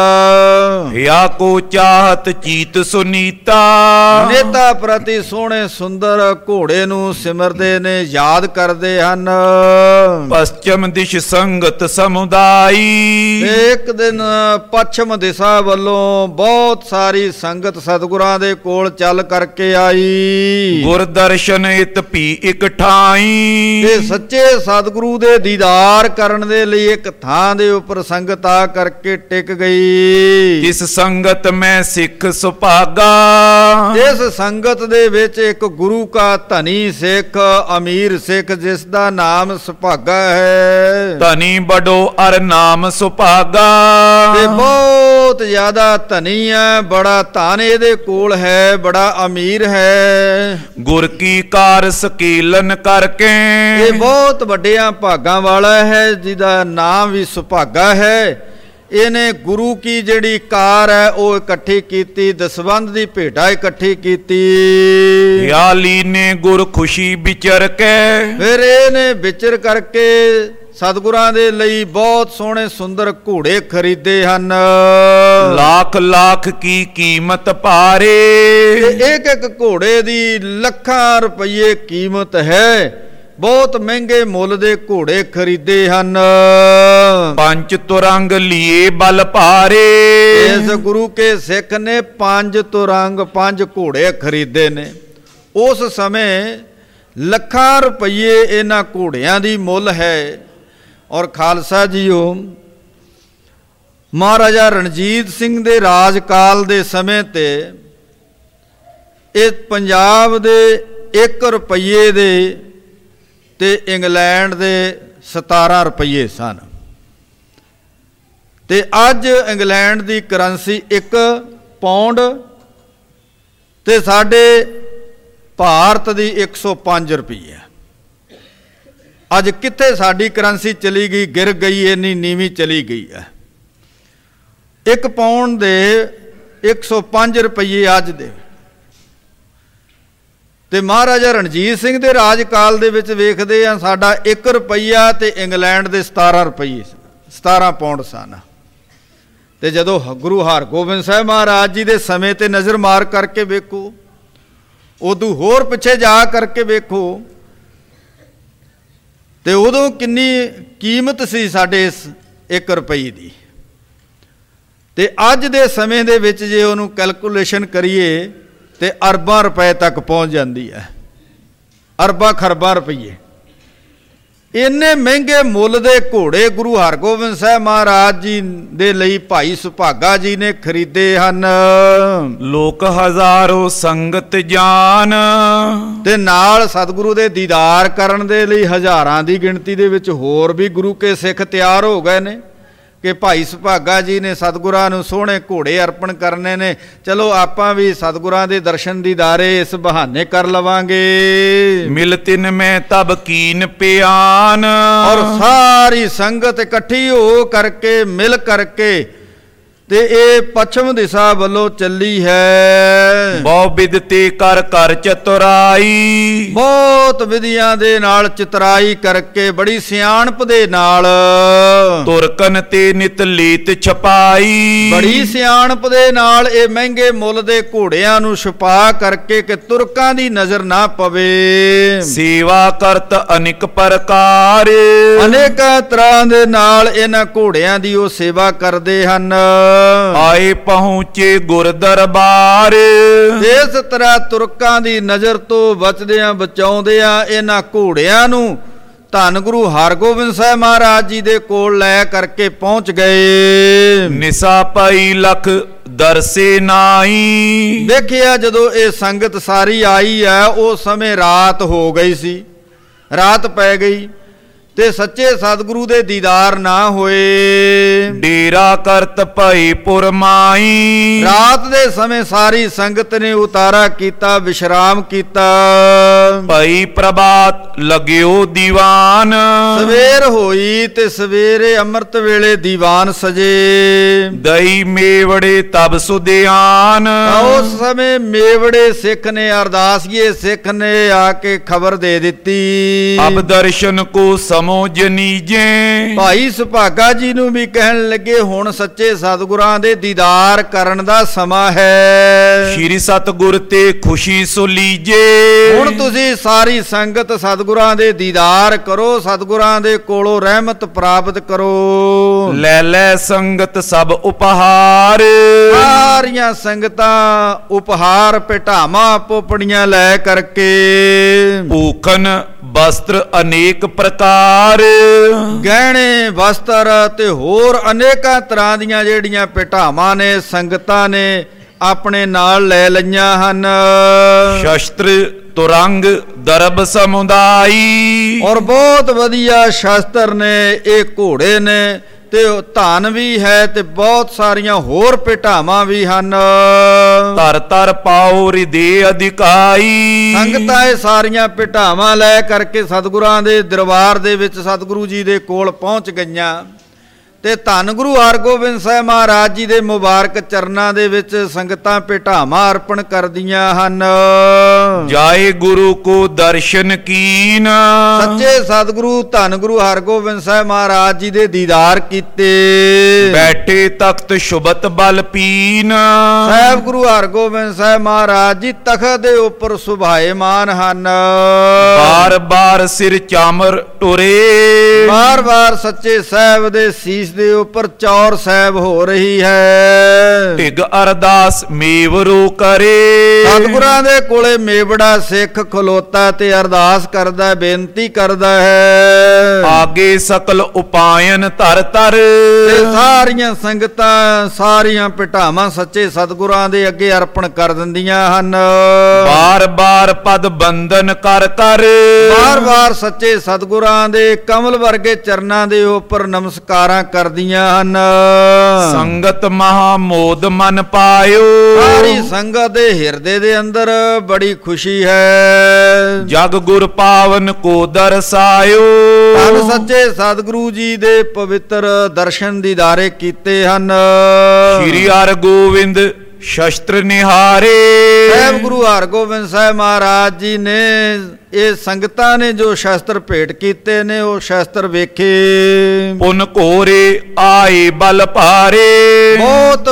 Speaker 2: ਹਿਆ ਕੋ ਚਾਹਤ ਚੀਤ ਸੁਨੀਤਾ।
Speaker 1: ਨੇਤਾ ਪ੍ਰਤੀ ਸੋਹਣੇ ਸੁੰਦਰ ਘੋੜੇ ਨੂੰ ਸਿਮਰਦੇ ਨੇ, ਯਾਦ ਕਰਦੇ ਹਨ।
Speaker 2: ਪਸ਼ਚਮ ਦਿਸ਼ ਸੰਗਤ ਸਮੁਦਾਈ।
Speaker 1: ਇੱਕ ਦਿਨ ਪੱਛਮ ਦਿਸ਼ਾ ਵੱਲੋਂ ਬਹੁਤ ਸਾਰੀ ਸੰਗਤ ਸਤਿਗੁਰਾਂ ਦੇ ਕੋਲ ਚੱਲ ਕਰਕੇ ਆਈ।
Speaker 2: ਗੁਰ ਦਰਸ਼ਨ ਇਤ ਭੀ ਇਕ ਠਾਈ।
Speaker 1: ਤੇ ਸੱਚੇ ਸਤਿਗੁਰੂ ਦੇ ਦੀਦਾਰ ਕਰਨ ਦੇ ਲਈ ਇੱਕ ਥਾਂ ਦੇ ਉੱਪਰ ਸੰਗਤ ਆ ਕਰਕੇ ਟਿਕ ਗਈ।
Speaker 2: ਇਸ ਸੰਗਤ ਮੈਂ ਸਿੱਖ ਸੁਭਾਗਾ।
Speaker 1: ਇਸ ਸੰਗਤ ਦੇ ਵਿੱਚ ਇੱਕ ਗੁਰੂ ਕਾ ਧਨੀ ਸਿੱਖ, ਅਮੀਰ ਸਿੱਖ, ਜਿਸ ਦਾ ਨਾਮ ਸੁਭਾਗਾ ਹੈ।
Speaker 2: ਧਨੀ ਬੜੋ ਅਰ ਨਾਮ ਸੁਭਾਗਾ।
Speaker 1: ਤੇ ਬਹੁਤ ਜ਼ਿਆਦਾ ਧਨੀ ਹੈ, ਬੜਾ ਧਨ ਇਹਦੇ ਕੋਲ ਹੈ, ਬੜਾ ਅਮੀਰ ਹੈ।
Speaker 2: ਗੁਰ ਕੀ ਕਾਰ ਸਕੀਲਨ ਕਰਕੇ।
Speaker 1: ਇਹ ਬਹੁਤ ਵੱਡਿਆਂ ਭਾਗਾਂ ਵਾਲਾ ਹੈ, ਜਿਹਦਾ ਨਾਮ ਵੀ ਸੁਭਾਗਾ ਹੈ। ਇਹਨੇ ਗੁਰੂ ਕੀ ਜਿਹੜੀ ਕਾਰ ਹੈ ਉਹ ਇਕੱਠੀ ਕੀਤੀ, ਦਸਵੰਧ ਦੀ ਭੇਟਾ ਇਕੱਠੀ ਕੀਤੀ।
Speaker 2: ਯਾਲੀ ਨੇ ਗੁਰ ਖੁਸ਼ੀ ਵਿਚਰ ਕੇ।
Speaker 1: ਫਿਰ ਇਹਨੇ ਵਿਚਰ ਕਰਕੇ ਸਤਿਗੁਰਾਂ ਦੇ ਲਈ ਬਹੁਤ ਸੋਹਣੇ ਸੁੰਦਰ ਘੋੜੇ ਖਰੀਦੇ ਹਨ।
Speaker 2: ਲੱਖ ਲੱਖ ਕੀ ਕੀਮਤ ਭਾਰੇ।
Speaker 1: ਇੱਕ ਇੱਕ ਘੋੜੇ ਦੀ ਲੱਖਾਂ ਰੁਪਏ ਕੀਮਤ ਹੈ। ਬਹੁਤ ਮਹਿੰਗੇ ਮੁੱਲ ਦੇ ਘੋੜੇ ਖਰੀਦੇ ਹਨ।
Speaker 2: ਪੰਜ ਤੁਰੰਗ ਲੀਏ ਬਲ ਭਾਰੇ।
Speaker 1: ਇਸ ਗੁਰੂ ਕੇ ਸਿੱਖ ਨੇ 5 ਤੁਰੰਗ 5 ਘੋੜੇ ਖਰੀਦੇ ਨੇ। ਉਸ ਸਮੇਂ ਲੱਖਾਂ ਰੁਪਏ ਇਹਨਾਂ ਘੋੜਿਆਂ ਦੀ ਮੁੱਲ ਹੈ। ਔਰ ਖਾਲਸਾ ਜੀਓ, ਮਹਾਰਾਜਾ ਰਣਜੀਤ ਸਿੰਘ ਦੇ ਰਾਜਕਾਲ ਦੇ ਸਮੇਂ ਤੇ ਇਹ ਪੰਜਾਬ ਦੇ 1 ਰੁਪਏ ਦੇ ਤੇ ਇੰਗਲੈਂਡ ਦੇ 17 ਰੁਪਏ ਸਨ। ਤੇ ਅੱਜ ਇੰਗਲੈਂਡ ਦੀ ਕਰੰਸੀ 1 ਪੌਂਡ ਤੇ ਸਾਡੇ ਭਾਰਤ ਦੀ 105 ਰੁਪਏ। ਅੱਜ ਕਿੱਥੇ ਸਾਡੀ ਕਰੰਸੀ ਚਲੀ ਗਈ, ਗਿਰ ਗਈ, ਇੰਨੀ ਨੀਵੀਂ ਚਲੀ ਗਈ ਹੈ। 1 ਪੌਂਡ ਦੇ 105 ਰੁਪਏ ਅੱਜ ਦੇ। ਤੇ ਮਹਾਰਾਜਾ ਰਣਜੀਤ ਸਿੰਘ ਦੇ ਰਾਜਕਾਲ ਦੇ ਵਿੱਚ ਵੇਖਦੇ ਆ, ਸਾਡਾ 1 ਰੁਪਈਆ ਤੇ ਇੰਗਲੈਂਡ ਦੇ 17 ਰੁਪਏ 17 ਪੌਂਡ ਸਨ। ਤੇ ਜਦੋਂ ਗੁਰੂ ਹਰਗੋਬਿੰਦ ਸਾਹਿਬ ਮਹਾਰਾਜ ਜੀ ਦੇ ਸਮੇਂ ਤੇ ਨਜ਼ਰ ਮਾਰ ਕਰਕੇ ਵੇਖੋ, ਉਦੋਂ ਹੋਰ ਪਿੱਛੇ ਜਾ ਕਰਕੇ ਵੇਖੋ, ਤੇ ਉਦੋਂ ਕਿੰਨੀ ਕੀਮਤ ਸੀ ਸਾਡੇ ਇਸ 1 ਰੁਪਏ ਦੀ। ਤੇ ਅੱਜ ਦੇ ਸਮੇਂ ਦੇ ਵਿੱਚ ਜੇ ਉਹਨੂੰ ਕੈਲਕੂਲੇਸ਼ਨ ਕਰੀਏ ਤੇ ਅਰਬਾਂ ਰੁਪਏ ਤੱਕ ਪਹੁੰਚ ਜਾਂਦੀ ਹੈ, ਅਰਬਾਂ ਖਰਬਾਂ ਰੁਪਏ। ਇੰਨੇ ਮਹਿੰਗੇ ਮੁੱਲ ਦੇ ਘੋੜੇ ਗੁਰੂ ਹਰਗੋਬਿੰਦ ਸਾਹਿਬ ਮਹਾਰਾਜ ਜੀ ਦੇ ਲਈ ਭਾਈ ਸੁਭਾਗਾ ਜੀ ਨੇ ਖਰੀਦੇ ਹਨ।
Speaker 2: ਲੋਕ ਹਜ਼ਾਰੋ ਸੰਗਤ ਜਾਨ,
Speaker 1: ਤੇ ਨਾਲ ਸਤਿਗੁਰੂ ਦੇ ਦੀਦਾਰ ਕਰਨ ਦੇ ਲਈ ਹਜ਼ਾਰਾਂ ਦੀ ਗਿਣਤੀ ਦੇ ਵਿੱਚ ਹੋਰ ਵੀ ਗੁਰੂ ਕੇ ਸਿੱਖ ਤਿਆਰ ਹੋ ਗਏ ਨੇ ਕਿ ਭਾਈ ਸੁਭਾਗਾ ਜੀ ਨੇ ਸਤਿਗੁਰਾਂ ਨੂੰ ਸੋਹਣੇ ਘੋੜੇ ਅਰਪਣ ਕਰਨੇ ਨੇ, ਚਲੋ ਆਪਾਂ ਵੀ ਸਤਿਗੁਰਾਂ ਦੇ ਦਰਸ਼ਨ ਦੀਦਾਰੇ ਇਸ ਬਹਾਨੇ ਕਰ ਲਵਾਂਗੇ।
Speaker 2: ਮਿਲ ਤਿਨ ਮੈਂ ਤਬ ਕੀਨ ਪਿਆਨ,
Speaker 1: ਔਰ ਸਾਰੀ ਸੰਗਤ ਇਕੱਠੀ ਹੋ ਕਰਕੇ ਮਿਲ ਕਰਕੇ ਤੇ ਇਹ ਪੱਛਮ ਦਿਸ਼ਾ ਵੱਲੋਂ ਚੱਲੀ ਹੈ।
Speaker 2: ਬਹੁ ਬਿਦਤੇ ਕਰ ਕਰ ਚਤੁਰਾਈ,
Speaker 1: ਬਹੁਤ ਵਿਧੀਆਂ ਦੇ ਨਾਲ ਚਤੁਰਾਈ ਕਰਕੇ, ਬੜੀ ਸਿਆਣਪ ਦੇ ਨਾਲ,
Speaker 2: ਤੁਰਕਨ ਤੇ ਨਿਤ ਲੀਤ ਛਪਾਈ,
Speaker 1: ਬੜੀ ਸਿਆਣਪ ਦੇ ਨਾਲ ਇਹ ਮਹਿੰਗੇ ਮੁੱਲ ਦੇ ਘੋੜਿਆਂ ਨੂੰ ਛੁਪਾ ਕਰਕੇ ਕਿ ਤੁਰਕਾਂ ਦੀ ਨਜ਼ਰ ਨਾ ਪਵੇ।
Speaker 2: ਸੇਵਾ ਕਰਤ ਅਨੇਕ ਪ੍ਰਕਾਰ,
Speaker 1: ਅਨੇਕਾਂ ਤਰ੍ਹਾਂ ਦੇ ਨਾਲ ਇਹਨਾਂ ਘੋੜਿਆਂ ਦੀ ਉਹ ਸੇਵਾ ਕਰਦੇ ਹਨ।
Speaker 2: ਆਏ ਪਹੁੰਚੇ ਗੁਰ ਦਰਬਾਰ,
Speaker 1: ਇਸ ਤਰ੍ਹਾਂ ਤੁਰਕਾਂ ਦੀ ਨਜ਼ਰ ਤੋਂ ਬਚਦਿਆਂ ਬਚਾਉਂਦਿਆਂ ਇਹਨਾਂ ਘੋੜਿਆਂ ਨੂੰ ਧੰਨ ਗੁਰੂ ਹਰਗੋਬਿੰਦ ਸਾਹਿਬ ਮਹਾਰਾਜ ਜੀ ਦੇ ਕੋਲ ਲੈ ਕਰਕੇ ਪਹੁੰਚ ਗਏ।
Speaker 2: ਨਿਸਾ ਪਾਈ ਲਖ ਦਰਸੇ ਨਾਈ,
Speaker 1: ਦੇਖਿਆ ਜਦੋਂ ਇਹ ਸੰਗਤ ਸਾਰੀ ਆਈ ਹੈ ਉਸ ਸਮੇਂ ਰਾਤ ਹੋ ਗਈ ਸੀ, ਰਾਤ ਪੈ ਗਈ ਤੇ ਸੱਚੇ ਸਤਿਗੁਰੂ ਦੇ ਦੀਦਾਰ ਨਾ ਹੋਏ।
Speaker 2: ਡੇਰਾ ਕਰਤ ਭਈ ਪੁਰਮਾਈ,
Speaker 1: ਰਾਤ ਦੇ ਸਮੇਂ ਸਾਰੀ ਸੰਗਤ ਨੇ ਉਤਾਰਾ ਕੀਤਾ, ਵਿਸ਼ਰਾਮ ਕੀਤਾ।
Speaker 2: ਭਈ ਪ੍ਰਭਾਤ ਲਗਿਓ ਦੀਵਾਨ,
Speaker 1: ਸਵੇਰ ਹੋਈ ਤੇ ਸਵੇਰੇ ਅੰਮ੍ਰਿਤ ਵੇਲੇ ਦੀਵਾਨ ਸਜੇ।
Speaker 2: ਦਈ ਮੇਵੜੇ ਤਬ ਸੁਧਿਆਨ,
Speaker 1: ਉਸ ਸਮੇਂ ਮੇਵੜੇ ਸਿੱਖ ਨੇ, ਅਰਦਾਸੀਏ ਸਿੱਖ ਨੇ ਆ ਕੇ ਖਬਰ ਦੇ ਦਿੱਤੀ।
Speaker 2: ਅਬ ਦਰਸ਼ਨ ਕੋ ਸਮੋ ਜਨੀਜੇ,
Speaker 1: ਭਾਈ ਸੁਭਾਗਾ ਜੀ ਨੂੰ ਵੀ ਕਹਿਣ ਲੱਗੇ ਹੁਣ ਸੱਚੇ ਸਤਿਗੁਰਾਂ ਦੇ ਦੀਦਾਰ ਕਰਨ ਦਾ ਸਮਾਂ ਹੈ।
Speaker 2: ਸ਼੍ਰੀ ਸਤਿਗੁਰ ਤੇ ਖੁਸ਼ੀ ਸੋ ਲੀਜੇ,
Speaker 1: ਹੁਣ ਤੁਸੀਂ ਸਾਰੀ ਸੰਗਤ ਸਤਿਗੁਰਾਂ ਦੇ ਦੀਦਾਰ ਕਰੋ, ਸਤਿਗੁਰਾਂ ਦੇ ਕੋਲੋਂ ਰਹਿਮਤ ਪ੍ਰਾਪਤ ਕਰੋ।
Speaker 2: ਲੈ ਲੈ ਸੰਗਤ ਸਭ ਉਪਹਾਰ,
Speaker 1: ਸਾਰੀਆਂ ਸੰਗਤਾਂ ਉਪਹਾਰ ਭੇਟਾਵਾਂ ਆਪਣੀਆਂ ਲੈ ਕਰਕੇ,
Speaker 2: ਭੂਖਨ ਵਸਤਰ ਅਨੇਕ ਪ੍ਰਕਾਰ,
Speaker 1: ਗਹਿਣੇ ਵਸਤਰ ਤੇ ਹੋਰ ਅਨੇਕਾਂ ਤਰ੍ਹਾਂ ਦੀਆਂ ਜਿਹੜੀਆਂ ਭੇਟਾਵਾਂ ਨੇ ਸੰਗਤਾਂ ਨੇ ਆਪਣੇ ਨਾਲ ਲੈ ਲਈਆਂ ਹਨ।
Speaker 2: ਸ਼ਸਤਰ ਤੁਰੰਗ ਦਰਬ ਸਮੁਦਾਈ,
Speaker 1: ਔਰ ਬਹੁਤ ਵਧੀਆ ਸ਼ਸਤਰ ਨੇ, ਇਹ ਘੋੜੇ ਨੇ ਤੇ ਧਨ ਵੀ ਹੈ ਤੇ ਬਹੁਤ ਸਾਰੀਆਂ ਹੋਰ ਭੇਟਾਵਾਂ ਵੀ ਹਨ।
Speaker 2: ਧਰ ਧਰ ਪਾਉ ਰਿਦੇ ਅਧਿਕਾਈ,
Speaker 1: ਸੰਗਤਾਂ ਇਹ ਸਾਰੀਆਂ ਭੇਟਾਵਾਂ ਲੈ ਕਰਕੇ ਸਤਿਗੁਰਾਂ ਦੇ ਦਰਬਾਰ ਦੇ ਵਿੱਚ ਸਤਿਗੁਰੂ ਜੀ ਦੇ ਕੋਲ ਪਹੁੰਚ ਗਈਆਂ ਤੇ ਧੰਨ ਗੁਰੂ ਹਰਗੋਬਿੰਦ ਸਾਹਿਬ ਮਹਾਰਾਜ ਜੀ ਦੇ ਮੁਬਾਰਕ ਚਰਨਾਂ ਦੇ ਵਿੱਚ ਸੰਗਤਾਂ ਭੇਟਾਵਾਂ ਅਰਪਣ ਕਰਦੀਆਂ ਹਨ।
Speaker 2: ਜਾਏ ਗੁਰੂ ਕੋ ਦਰਸ਼ਨ ਕੀਨ,
Speaker 1: ਸੱਚੇ ਸਤਿਗੁਰੂ ਧੰਨ ਗੁਰੂ ਹਰਗੋਬਿੰਦ ਸਾਹਿਬ ਮਹਾਰਾਜ ਜੀ ਦੇ ਦੀਦਾਰ ਕੀਤੇ।
Speaker 2: ਬੈਠੇ ਤਖਤ ਸ਼ੁਭਤ ਬਲ ਪੀਨ,
Speaker 1: ਸਾਹਿਬ ਗੁਰੂ ਹਰਗੋਬਿੰਦ ਸਾਹਿਬ ਮਹਾਰਾਜ ਜੀ ਤਖਤ ਦੇ ਉੱਪਰ ਸੁਭਾਏਮਾਨ ਹਨ।
Speaker 2: ਬਾਰ ਬਾਰ ਸਿਰ ਚਾਮਰ ਟੁਰੇ,
Speaker 1: ਬਾਰ ਬਾਰ ਸੱਚੇ ਸਾਹਿਬ ਦੇ ਸੀਸ ਦੇ ਉੱਪਰ ਚੌਰ ਸਾਹਿਬ ਹੋ ਰਹੀ ਹੈ।
Speaker 2: ਢਿਗ ਅਰਦਾਸ ਮੇਵਰੋ ਕਰੇ,
Speaker 1: ਸਤਿਗੁਰਾਂ ਦੇ ਕੋਲੇ ਮੇਵੜਾ ਸਿੱਖ ਖਲੋਤਾ ਤੇ ਅਰਦਾਸ ਕਰਦਾ, ਬੇਨਤੀ ਕਰਦਾ ਹੈ।
Speaker 2: ਆਗੇ ਸਕਲ ਉਪਾਇਨ ਧਰ ਧਰ,
Speaker 1: ਤੇ ਸਾਰੀਆਂ ਸੰਗਤਾਂ ਸਾਰੀਆਂ ਭੇਟਾਵਾਂ ਸੱਚੇ ਸਤਿਗੁਰਾਂ ਦੇ ਅੱਗੇ ਅਰਪਣ ਕਰ ਦਿੰਦੀਆਂ ਹਨ।
Speaker 2: ਬਾਰ ਬਾਰ ਪਦ ਬੰਦਨ ਕਰ ਕਰ,
Speaker 1: ਬਾਰ ਬਾਰ ਸੱਚੇ ਸਤਿਗੁਰਾਂ ਦੇ ਕਮਲ ਵਰਗੇ ਚਰਨਾਂ ਦੇ ਉੱਪਰ ਨਮਸਕਾਰਾਂ ਕਰਦੀਆਂ ਹਨ।
Speaker 2: ਸੰਗਤ ਮਹਾ ਮੋਦ ਮਨ ਪਾਇਓ,
Speaker 1: ਸਾਰੀ ਸੰਗਤ ਦੇ ਹਿਰਦੇ ਦੇ ਅੰਦਰ ਬੜੀ ਖੁਸ਼ੀ ਹੈ।
Speaker 2: ਜਗ ਗੁਰ ਪਾਵਨ ਕੋ ਦਰਸਾਇਓ,
Speaker 1: ਧੰਨ ਸੱਚੇ ਸਤਿਗੁਰੂ ਜੀ ਦੇ ਪਵਿੱਤਰ ਦਰਸ਼ਨ ਦੀਦਾਰੇ ਕੀਤੇ ਹਨ।
Speaker 2: ਸ਼੍ਰੀ ਹਰਿ ਗੋਬਿੰਦ ਸ਼ਸਤਰ ਨਿਹਾਰੇ,
Speaker 1: ਸਾਹਿਬ ਗੁਰੂ ਹਰਗੋਬਿੰਦ ਸਾਹਿਬ ਮਹਾਰਾਜ ਜੀ ਨੇ ਇਹ ਸੰਗਤਾਂ ਨੇ ਜੋ ਸ਼ਸਤਰ ਭੇਟ ਕੀਤੇ ਨੇ ਉਹ ਸ਼ਸਤਰ ਵੇਖੇ।
Speaker 2: ਪੁਨ ਘੋਰੇ ਆਏ ਬਲ ਭਾਰੇ,
Speaker 1: ਬਹੁਤ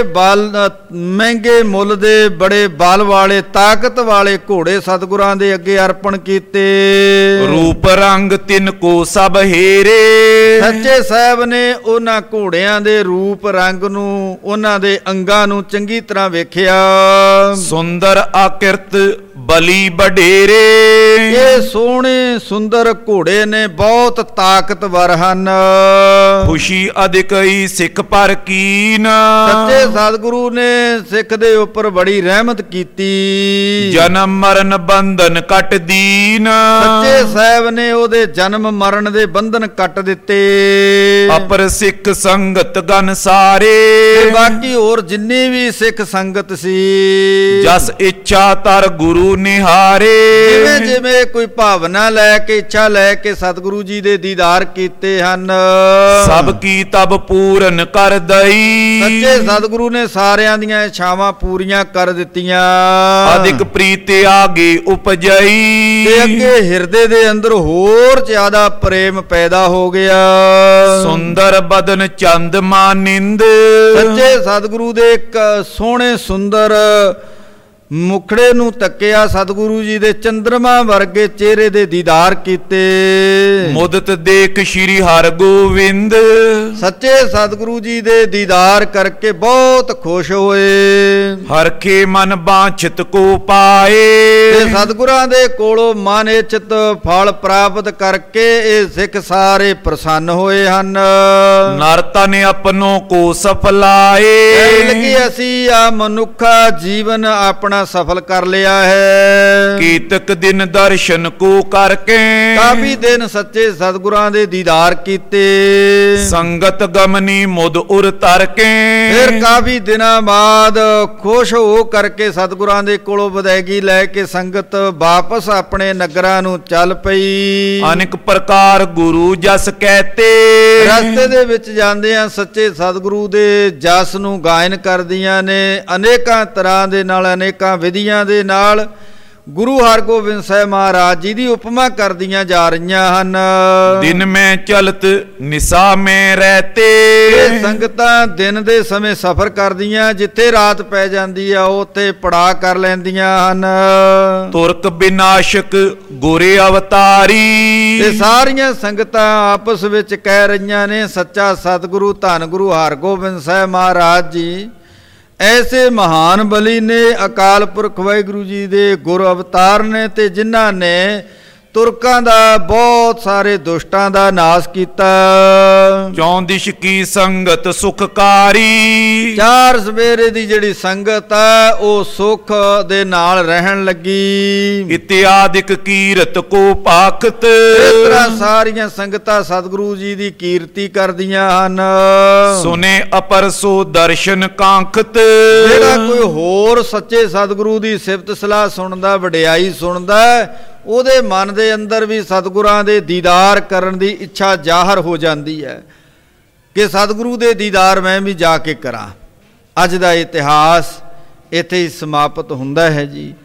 Speaker 1: ਮਹਿੰਗੇ ਮੁੱਲ ਦੇ ਬੜੇ ਬਲ ਵਾਲੇ ਤਾਕਤ ਵਾਲੇ ਘੋੜੇ ਸਤਿਗੁਰਾਂ ਦੇ ਅੱਗੇ ਅਰਪਣ ਕੀਤੇ।
Speaker 2: ਰੂਪ ਰੰਗ ਤਿਨ ਕੋ ਸਭ ਹੇਰੇ,
Speaker 1: ਸੱਚੇ ਸਾਹਿਬ ਨੇ ਉਹਨਾਂ ਘੋੜਿਆਂ ਦੇ ਰੂਪ ਰੰਗ ਨੂੰ, ਉਹਨਾਂ ਦੇ ਅੰਗਾਂ ਨੂੰ ਚੰਗੀ ਤਰ੍ਹਾਂ ਵੇਖਿਆ।
Speaker 2: ਸੁੰਦਰ ਆਕਿਰਤ ਬਲੀ ਬਡੇਰੇ,
Speaker 1: ਇਹ ਸੋਹਣੇ ਸੁੰਦਰ ਘੋੜੇ ਨੇ, ਬਹੁਤ ਤਾਕਤਵਰ ਹਨ।
Speaker 2: ਖੁਸ਼ੀ ਅਧਿਕਈ ਸਿੱਖ ਪਰ ਕੀਨ,
Speaker 1: ਸੱਚੇ ਸਤਿਗੁਰੂ ਨੇ ਸਿੱਖ ਦੇ ਉੱਪਰ ਬੜੀ ਰਹਿਮਤ ਕੀਤੀ।
Speaker 2: ਜਨਮ ਮਰਨ ਬੰਧਨ ਕੱਟ ਦੀਨ,
Speaker 1: ਸੱਚੇ ਸਾਹਿਬ ਨੇ ਉਹਦੇ ਜਨਮ ਮਰਨ ਦੇ ਬੰਧਨ ਕੱਟ ਦਿੱਤੇ।
Speaker 2: ਅਪਰ ਸਿੱਖ ਸੰਗਤ ਗਨ ਸਾਰੇ,
Speaker 1: ਤੇ ਬਾਕੀ ਹੋਰ ਜਿੰਨੀ ਵੀ ਸਿੱਖ ਸੰਗਤ ਸੀ,
Speaker 2: ਜਸ ਇੱਛਾ ਤਰ ਗੁਰੂ ਨਿਹਾਰੇ।
Speaker 1: ਜਿਵੇਂ ਜਿਵੇਂ ਕੋਈ ਭਾਵਨਾ ਲੈ ਕੇ, ਇੱਛਾ ਲੈ ਕੇ ਸਤਿਗੁਰੂ ਜੀ ਦੇ ਦੀਦਾਰ ਕੀਤੇ ਹਨ,
Speaker 2: ਸਭ ਕੀ ਤਬ ਪੂਰਨ ਕਰ ਦਈ।
Speaker 1: ਸੱਚੇ ਸਤਿਗੁਰੂ ਨੇ ਸਾਰਿਆਂ ਦੀਆਂ ਇੱਛਾਵਾਂ ਪੂਰੀਆਂ ਕਰ ਦਿੱਤੀਆਂ।
Speaker 2: ਅਧਿਕ ਪ੍ਰੀਤ ਆਗੇ ਉਪਜਈ,
Speaker 1: ਤੇ ਅੱਗੇ ਹਿਰਦੇ ਦੇ ਅੰਦਰ ਹੋਰ ਜ਼ਿਆਦਾ ਪ੍ਰੇਮ ਪੈਦਾ ਹੋ ਗਿਆ।
Speaker 2: ਸੁੰਦਰ ਬਦਨ ਚੰਦ ਮਾਨਿੰਦ,
Speaker 1: ਸੱਚੇ ਸਤਿਗੁਰੂ ਦੇ ਇੱਕ ਸੋਹਣੇ ਸੁੰਦਰ ਮੁਖੜੇ ਨੂੰ ਤੱਕਿਆ, ਸਤਿਗੁਰੂ ਜੀ ਦੇ ਚੰਦਰਮਾ ਵਰਗੇ ਚਿਹਰੇ ਦੇ ਦੀਦਾਰ ਕੀਤੇ।
Speaker 2: ਮੁਦਤ ਦੇਖ ਸ਼੍ਰੀ ਹਰਗੋਬਿੰਦ,
Speaker 1: ਸੱਚੇ ਸਤਿਗੁਰੂ ਜੀ ਦੇ ਦੀਦਾਰ ਕਰਕੇ ਬਹੁਤ ਖੁਸ਼ ਹੋਏ।
Speaker 2: ਹਰਖੇ ਮਨ ਬਾਂਛਿਤ ਕੋ ਪਾਏ,
Speaker 1: ਤੇ ਸਤਿਗੁਰਾਂ ਦੇ ਕੋਲੋਂ ਮਨ ਇੱਛਤ ਫਲ ਪ੍ਰਾਪਤ ਕਰਕੇ ਇਹ ਸਿੱਖ ਸਾਰੇ ਪ੍ਰਸੰਨ ਹੋਏ ਹਨ।
Speaker 2: ਨਰ ਤਨ ਆਪਣੋ ਕੋ ਸਫਲਾਏ,
Speaker 1: ਕਿ ਅਸੀਂ ਆ ਮਨੁੱਖਾ ਜੀਵਨ ਆਪਣਾ ਸਫਲ ਕਰ ਲਿਆ ਹੈ।
Speaker 2: ਕੀਤਕ ਦਿਨ ਦਰਸ਼ਨ ਕੋ ਕਰਕੇ,
Speaker 1: ਕਾਫੀ ਦਿਨ ਸੱਚੇ ਸਤਿਗੁਰਾਂ ਦੇ ਦੀਦਾਰ ਕੀਤੇ।
Speaker 2: ਸੰਗਤ ਗਮਨੀ ਮੁਦ ਉਰ ਤਰ ਕੇ,
Speaker 1: ਫਿਰ ਕਾਫੀ ਦਿਨਾਂ ਬਾਅਦ ਖੁਸ਼ ਹੋ ਕਰਕੇ ਸਤਿਗੁਰਾਂ ਦੇ ਕੋਲੋਂ ਵਿਦਾਇਗੀ ਲੈ ਕੇ ਸੰਗਤ ਵਾਪਸ ਆਪਣੇ ਨਗਰਾਂ ਨੂੰ ਚੱਲ ਪਈ।
Speaker 2: ਅਨੇਕ ਪ੍ਰਕਾਰ ਗੁਰੂ ਜਸ ਕਹਤੇ,
Speaker 1: ਰਸਤੇ ਦੇ ਵਿੱਚ ਜਾਂਦਿਆਂ ਸੱਚੇ ਸਤਿਗੁਰੂ ਦੇ ਜਸ ਨੂੰ ਗਾਇਨ ਕਰਦੀਆਂ ਨੇ। ਅਨੇਕਾਂ ਤਰ੍ਹਾਂ ਦੇ ਨਾਲ, ਅਨੇਕਾਂ ਵਿਧੀਆਂ ਦੇ ਨਾਲ ਗੁਰੂ ਹਰਗੋਬਿੰਦ ਸਾਹਿਬ ਮਹਾਰਾਜ ਜੀ ਦੀ ਉਪਮਾ ਕਰਦੀਆਂ ਜਾ ਰਹੀਆਂ ਹਨ।
Speaker 2: ਦਿਨ ਮੈਂ ਚਲਤ ਨਿਸਾ ਮੈਂ ਰਹਤੇ,
Speaker 1: ਇਹ ਸੰਗਤਾਂ ਦਿਨ ਦੇ ਸਮੇਂ ਸਫ਼ਰ ਕਰਦੀਆਂ, ਜਿੱਥੇ ਰਾਤ ਪੈ ਜਾਂਦੀ ਆ ਉੱਥੇ ਪੜਾਅ ਕਰ ਲੈਂਦੀਆਂ ਹਨ।
Speaker 2: ਤੁਰਕ ਵਿਨਾਸ਼ਕ ਗੁਰੇ ਅਵਤਾਰੀ,
Speaker 1: ਤੇ ਸਾਰੀਆਂ ਸੰਗਤਾਂ ਆਪਸ ਵਿੱਚ ਕਹਿ ਰਹੀਆਂ ਨੇ, ਸੱਚਾ ਸਤਿਗੁਰੂ ਧੰਨ ਗੁਰੂ ਹਰਗੋਬਿੰਦ ਸਾਹਿਬ ਮਹਾਰਾਜ ਜੀ ਐਸੇ ਮਹਾਨ ਬਲੀ ਨੇ, ਅਕਾਲ ਪੁਰਖ ਵਾਹਿਗੁਰੂ ਜੀ ਦੇ ਗੁਰ ਅਵਤਾਰ ਨੇ, ਤੇ ਜਿਨ੍ਹਾਂ ਨੇ ਤੁਰਕਾਂ ਦਾ ਬਹੁਤ ਸਾਰੇ ਦੁਸ਼ਟਾਂ ਦਾ ਨਾਸ਼ ਕੀਤਾ।
Speaker 2: ਚੌਂਦਿਸ਼ ਕੀ ਸੰਗਤ ਸੁਖਕਾਰੀ,
Speaker 1: ਚਾਰ ਸਵੇਰੇ ਦੀ ਜਿਹੜੀ ਸੰਗਤ ਹੈ ਉਹ ਸੁਖ ਦੇ ਨਾਲ ਰਹਿਣ ਲੱਗੀ।
Speaker 2: ਇਤਿਆਦਿਕ ਕੀਰਤ ਕੋ ਪਾਖਤ,
Speaker 1: ਇਸ ਤਰ੍ਹਾਂ ਸਾਰੀਆਂ ਸੰਗਤਾਂ ਸਤਿਗੁਰੂ ਜੀ ਦੀ ਕੀਰਤੀ ਕਰਦੀਆਂ ਹਨ।
Speaker 2: ਸੁਨੇ ਅਪਰ ਸੋ ਦਰਸ਼ਨ ਕਾਂਖਤ,
Speaker 1: ਜਿਹੜਾ ਕੋਈ ਹੋਰ ਸੱਚੇ ਸਤਿਗੁਰੂ ਦੀ ਸਿਫਤ ਸਲਾਹ ਸੁਣਦਾ, ਵਡਿਆਈ ਸੁਣਦਾ, ਉਹਦੇ ਮਨ ਦੇ ਅੰਦਰ ਵੀ ਸਤਿਗੁਰਾਂ ਦੇ ਦੀਦਾਰ ਕਰਨ ਦੀ ਇੱਛਾ ਜ਼ਾਹਰ ਹੋ ਜਾਂਦੀ ਹੈ ਕਿ ਸਤਿਗੁਰੂ ਦੇ ਦੀਦਾਰ ਮੈਂ ਵੀ ਜਾ ਕੇ ਕਰਾਂ। ਅੱਜ ਦਾ ਇਤਿਹਾਸ ਇੱਥੇ ਹੀ ਸਮਾਪਤ ਹੁੰਦਾ ਹੈ ਜੀ।